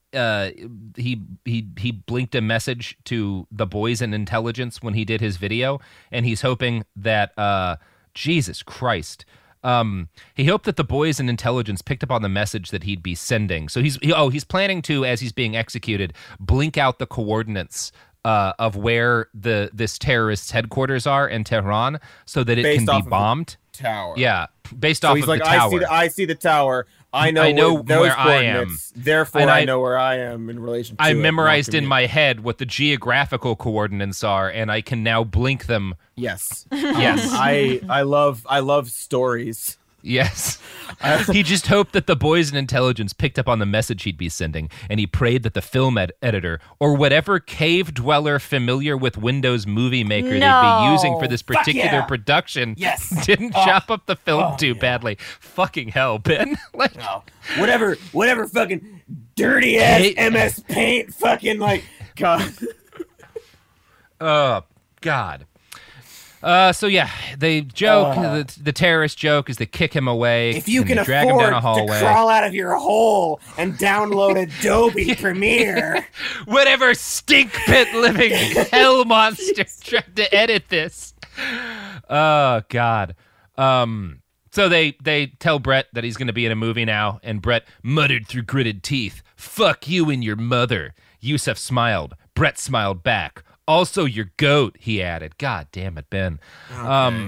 he blinked a message to the boys in intelligence when he did his video, and he's hoping that Jesus Christ. He hoped that the boys in intelligence picked up on the message that he'd be sending. So he's planning to, as he's being executed, blink out the coordinates of where this terrorist's headquarters are in Tehran, so that it can be bombed. Tower. Yeah, based off of the tower. I see the tower. I know where I am. Therefore, I know where I am in relation to I memorized in my head what the geographical coordinates are, and I can now blink them. Yes. Yes. I love stories. Yes. He just hoped that the boys in intelligence picked up on the message he'd be sending, and he prayed that the film editor or whatever cave dweller familiar with Windows Movie Maker they'd be using for this particular production didn't chop up the film too badly. Fucking hell, Ben. Whatever fucking dirty ass MS Paint fucking God. Oh, God. So yeah, they joke. The terrorist joke is to kick him away. If you can drag him down a afford hallway. to crawl out of your hole and download Adobe Premiere, whatever stink pit living hell monster tried to edit this. Oh God. So they tell Brett that he's going to be in a movie now, and Brett muttered through gritted teeth, "Fuck you and your mother." Yusuf smiled. Brett smiled back. "Also your goat," he added. God damn it, Ben. Okay.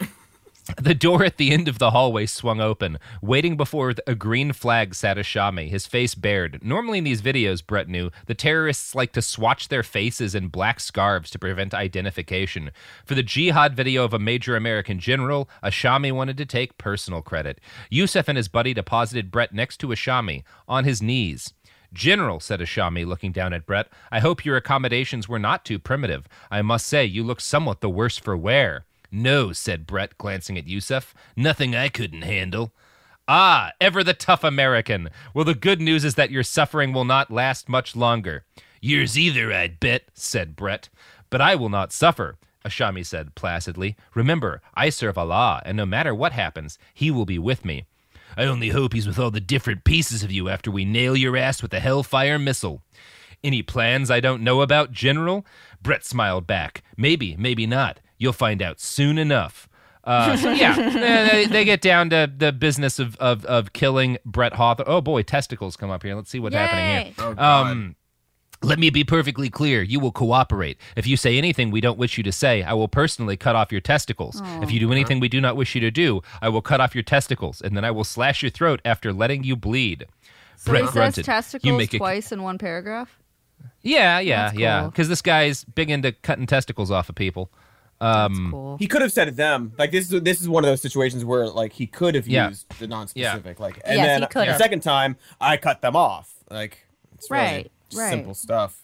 The door at the end of the hallway swung open. Waiting before a green flag sat Ashami, his face bared. Normally in these videos, Brett knew, the terrorists like to swatch their faces in black scarves to prevent identification. For the jihad video of a major American general, Ashami wanted to take personal credit. Yusuf and his buddy deposited Brett next to Ashami, on his knees. "General," said Ashami, looking down at Brett, "I hope your accommodations were not too primitive. I must say, you look somewhat the worse for wear." "No," said Brett, glancing at Yusuf. "Nothing I couldn't handle." "Ah, ever the tough American. Well, the good news is that your suffering will not last much longer." "Yours either, I'd bet," said Brett. "But I will not suffer," Ashami said placidly. "Remember, I serve Allah, and no matter what happens, He will be with me. I only hope He's with all the different pieces of you after we nail your ass with a Hellfire missile." "Any plans I don't know about, General?" Brett smiled back. "Maybe, maybe not. You'll find out soon enough." So yeah, they get down to the business of killing Brett Hawthorne. Oh boy, testicles come up here. Let's see what's happening here. Oh, "Let me be perfectly clear. You will cooperate. If you say anything we don't wish you to say, I will personally cut off your testicles. If you do anything we do not wish you to do, I will cut off your testicles, and then I will slash your throat after letting you bleed." So Brett he grunted. says testicles twice in one paragraph? Yeah. Because this guy's big into cutting testicles off of people. That's cool. He could have said them. This is one of those situations where he could have used the non-specific. And then the second time I cut them off. It's really simple stuff.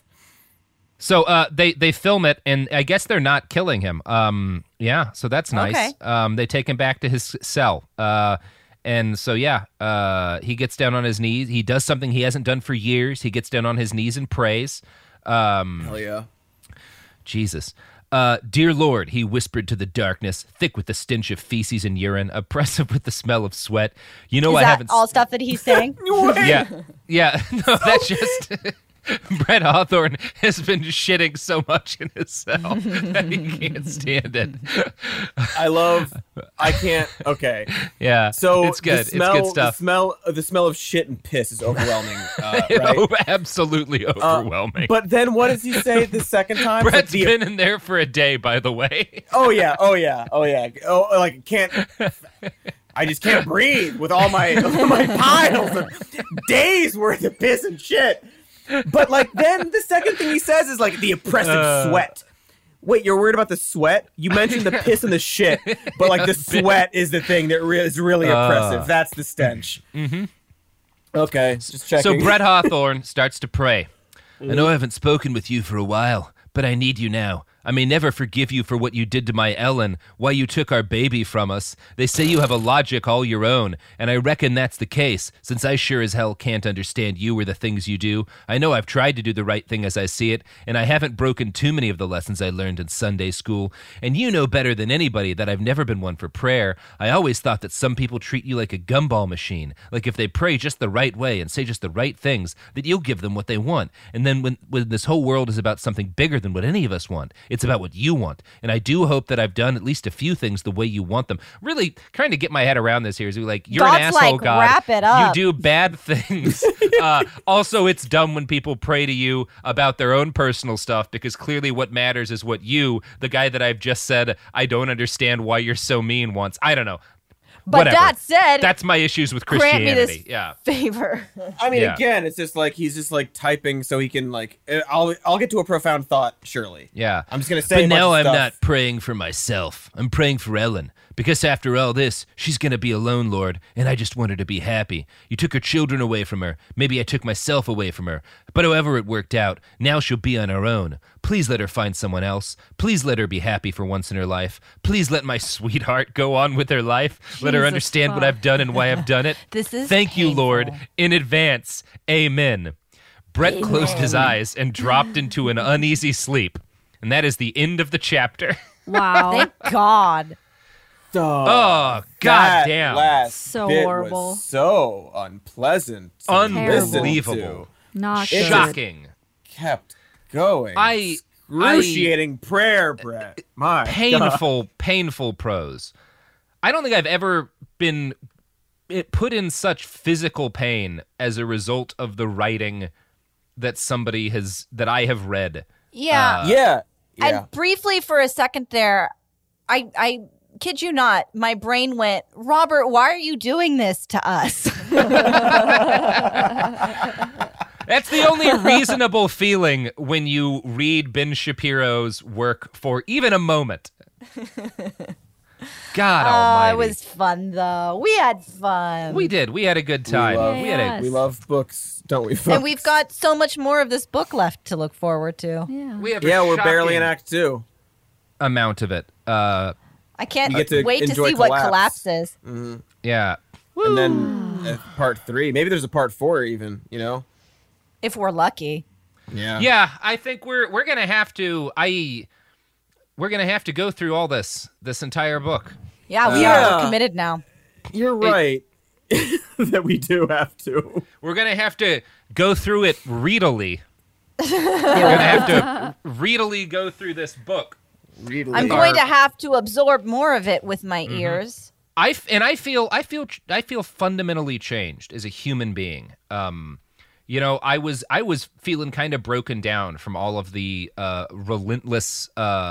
So they film it, and I guess they're not killing him. So that's nice. Okay. They take him back to his cell. And so he gets down on his knees. He does something he hasn't done for years. He gets down on his knees and prays. Hell yeah. Jesus. "Dear Lord," he whispered to the darkness, thick with the stench of feces and urine, oppressive with the smell of sweat. "You know, I haven't all stuff that he's saying?" Yeah. No, that's just Brett Hawthorne has been shitting so much in his cell that he can't stand it. I can't. Okay. Yeah. So it's good. It's good stuff. The smell of shit and piss is overwhelming. Right? Absolutely overwhelming. But then what does he say the second time? Brett's been in there for a day, by the way. Oh yeah. I just can't breathe with all my piles of days worth of piss and shit. But then the second thing he says is the oppressive sweat. Wait, you're worried about the sweat? You mentioned the piss and the shit, but the sweat is the thing that is really oppressive. That's the stench. Mm-hmm. Okay, just checking. So Brett Hawthorne starts to pray. "I know I haven't spoken with you for a while, but I need you now. I may never forgive you for what you did to my Ellen, why you took our baby from us. They say you have a logic all your own, and I reckon that's the case, since I sure as hell can't understand you or the things you do. I know I've tried to do the right thing as I see it, and I haven't broken too many of the lessons I learned in Sunday school. And you know better than anybody that I've never been one for prayer. I always thought that some people treat you like a gumball machine, like if they pray just the right way and say just the right things, that you'll give them what they want. And then when this whole world is about something bigger than what any of us want, It's about what you want. And I do hope that I've done at least a few things the way you want them. Really trying to get my head around this here is like, you're God's an asshole, like, God. wrap it up. You do bad things. Also, it's dumb when people pray to you about their own personal stuff, because clearly what matters is what you, the guy that I've just said, I don't understand why you're so mean once. I don't know. But Whatever. that said, that's my issues with Christianity. Grant me this yeah. favor. I mean, again, it's just like he's just like typing so he can like. I'll get to a profound thought, surely. Yeah. I'm just gonna say. But now I'm stuff. not praying for myself. I'm praying for Ellen. Because after all this, she's going to be alone, Lord, and I just want her to be happy. You took her children away from her. Maybe I took myself away from her. But however it worked out, now she'll be on her own. Please let her find someone else. Please let her be happy for once in her life. Please let my sweetheart go on with her life. Let her understand what I've done and why I've done it. This is Thank you, painful. Lord, in advance. Amen. Brett closed his eyes and dropped into an uneasy sleep. And that is the end of the chapter. Wow. Thank God. Oh, goddamn. Last So bit horrible. Was so unpleasant. to Unbelievable. listen to. Not It good. Shocking. Kept going. I Excruciating prayer, Brett. My God. painful prose. I don't think I've ever been put in such physical pain as a result of the writing that I have read. Yeah. Yeah. And briefly for a second there, I kid you not, my brain went, Robert, why are you doing this to us? That's the only reasonable feeling when you read Ben Shapiro's work for even a moment. God almighty. It was fun, though. We had fun. We did. We had a good time. We love books, don't we, folks? And we've got so much more of this book left to look forward to. Yeah. We have we're barely in Act 2. Amount of it. I can't You get to wait to enjoy see what Collapse. collapses. Mm-hmm. Yeah. And then part 3. Maybe there's a part 4 even, you know? If we're lucky. Yeah. Yeah, I think we're gonna have to go through all this entire book. Yeah, we are committed now. You're right that we do have to. We're gonna have to go through it readily. We're gonna have to readily go through this book. I'm going to have to absorb more of it with my ears. I feel fundamentally changed as a human being. You know, I was feeling kind of broken down from all of the relentless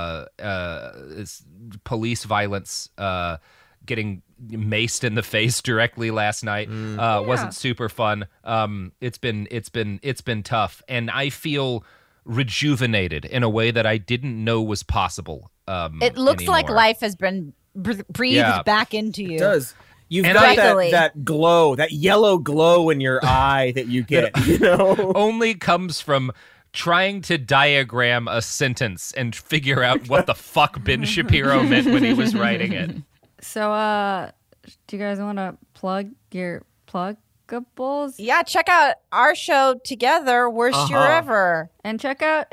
police violence, getting maced in the face directly last night. Wasn't super fun. It's been tough, and I feel rejuvenated in a way that I didn't know was possible. It looks anymore. like life has been breathed back into you. It does. You've And got I- that glow, that yellow glow in your eye that you get, you know? Only comes from trying to diagram a sentence and figure out what the fuck Ben Shapiro meant when he was writing it. So, do you guys want to plug your pluggables? Yeah, check out our show together, Worst Year Ever. And check out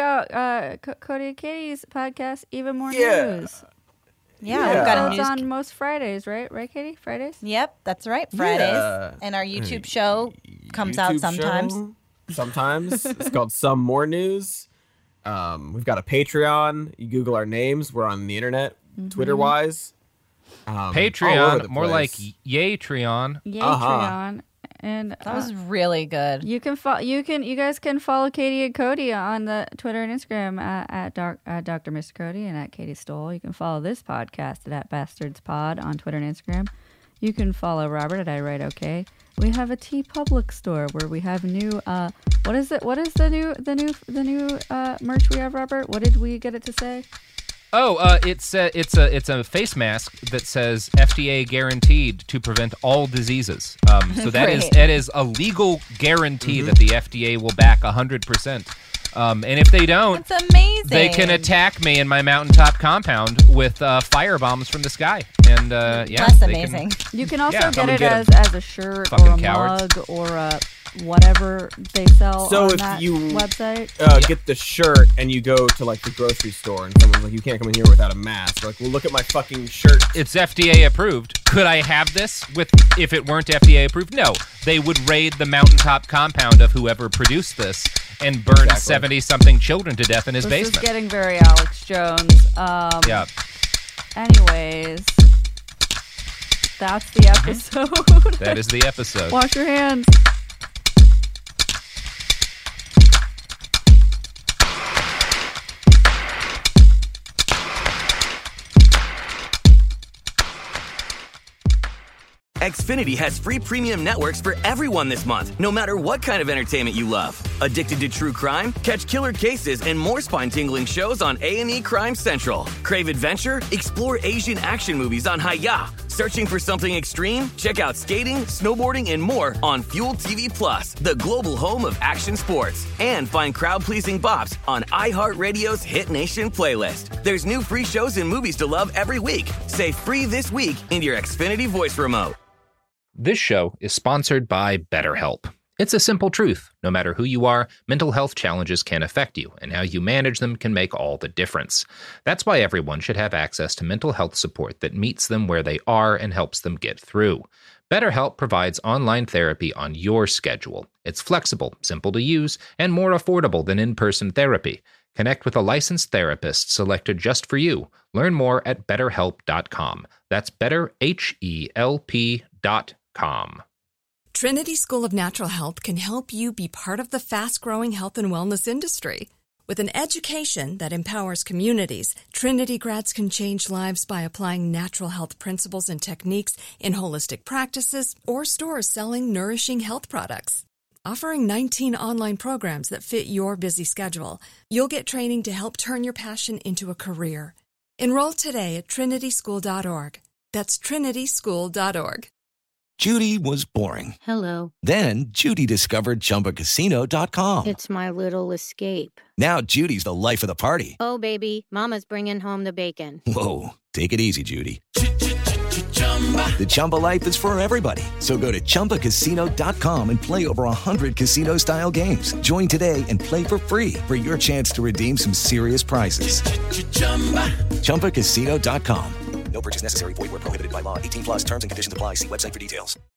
Cody and Katie's podcast, Even More Yeah. News. Yeah, we've got a It's news. on most Fridays, right? Right, Katie? Fridays? Yep, that's right. Fridays. Yeah. And our YouTube show comes out YouTube sometimes. show, sometimes. It's called Some More News. We've got a Patreon. You Google our names. We're on the internet, Twitter-wise. all over Patreon, the more like place. Yatreon. Yatreon. And that was really good. You guys can follow Katie and Cody on the Twitter and Instagram at Dr. Mr. Cody and at Katie Stoll. You can follow this podcast at Bastards Pod on Twitter and Instagram. You can follow Robert at I Write Okay. We have a TeePublic store where we have new. What is it? What is the new merch we have, Robert? What did we get it to say? Oh, it's a face mask that says FDA guaranteed to prevent all diseases. So that is a legal guarantee that the FDA will back 100%. And if they don't, it's amazing. They can attack me in my mountaintop compound with fire bombs from the sky. And that's amazing. You can also Yeah, get it get 'em. as a shirt Fucking or a cowards. mug or a whatever they sell So on if that you website. get the shirt and you go to like the grocery store and someone's like, you can't come in here without a mask. You're like, well, look at my fucking shirt. It's FDA approved. Could I have this if it weren't FDA approved? No. they would raid the mountaintop compound of whoever produced this and burn 70-something children to death in his basement. This is getting very Alex Jones. Yeah. Anyways, that's the episode. That is the episode. Wash your hands. Xfinity has free premium networks for everyone this month, no matter what kind of entertainment you love. Addicted to true crime? Catch killer cases and more spine-tingling shows on A&E Crime Central. Crave adventure? Explore Asian action movies on Hi-YAH. Searching for something extreme? Check out skating, snowboarding, and more on Fuel TV Plus, the global home of action sports. And find crowd-pleasing bops on iHeartRadio's Hit Nation playlist. There's new free shows and movies to love every week. Say free this week in your Xfinity voice remote. This show is sponsored by BetterHelp. It's a simple truth. No matter who you are, mental health challenges can affect you, and how you manage them can make all the difference. That's why everyone should have access to mental health support that meets them where they are and helps them get through. BetterHelp provides online therapy on your schedule. It's flexible, simple to use, and more affordable than in-person therapy. Connect with a licensed therapist selected just for you. Learn more at BetterHelp.com. That's BetterHelp.com. Trinity School of Natural Health can help you be part of the fast-growing health and wellness industry. With an education that empowers communities, Trinity grads can change lives by applying natural health principles and techniques in holistic practices or stores selling nourishing health products. Offering 19 online programs that fit your busy schedule, you'll get training to help turn your passion into a career. Enroll today at trinityschool.org. That's trinityschool.org. Judy was boring. Hello. Then Judy discovered ChumbaCasino.com. It's my little escape. Now Judy's the life of the party. Oh, baby, mama's bringing home the bacon. Whoa, take it easy, Judy. The Chumba life is for everybody. So go to ChumbaCasino.com and play over 100 casino-style games. Join today and play for free for your chance to redeem some serious prizes. ChumbaCasino.com. No purchase necessary. Void where prohibited by law. 18 plus terms and conditions apply. See website for details.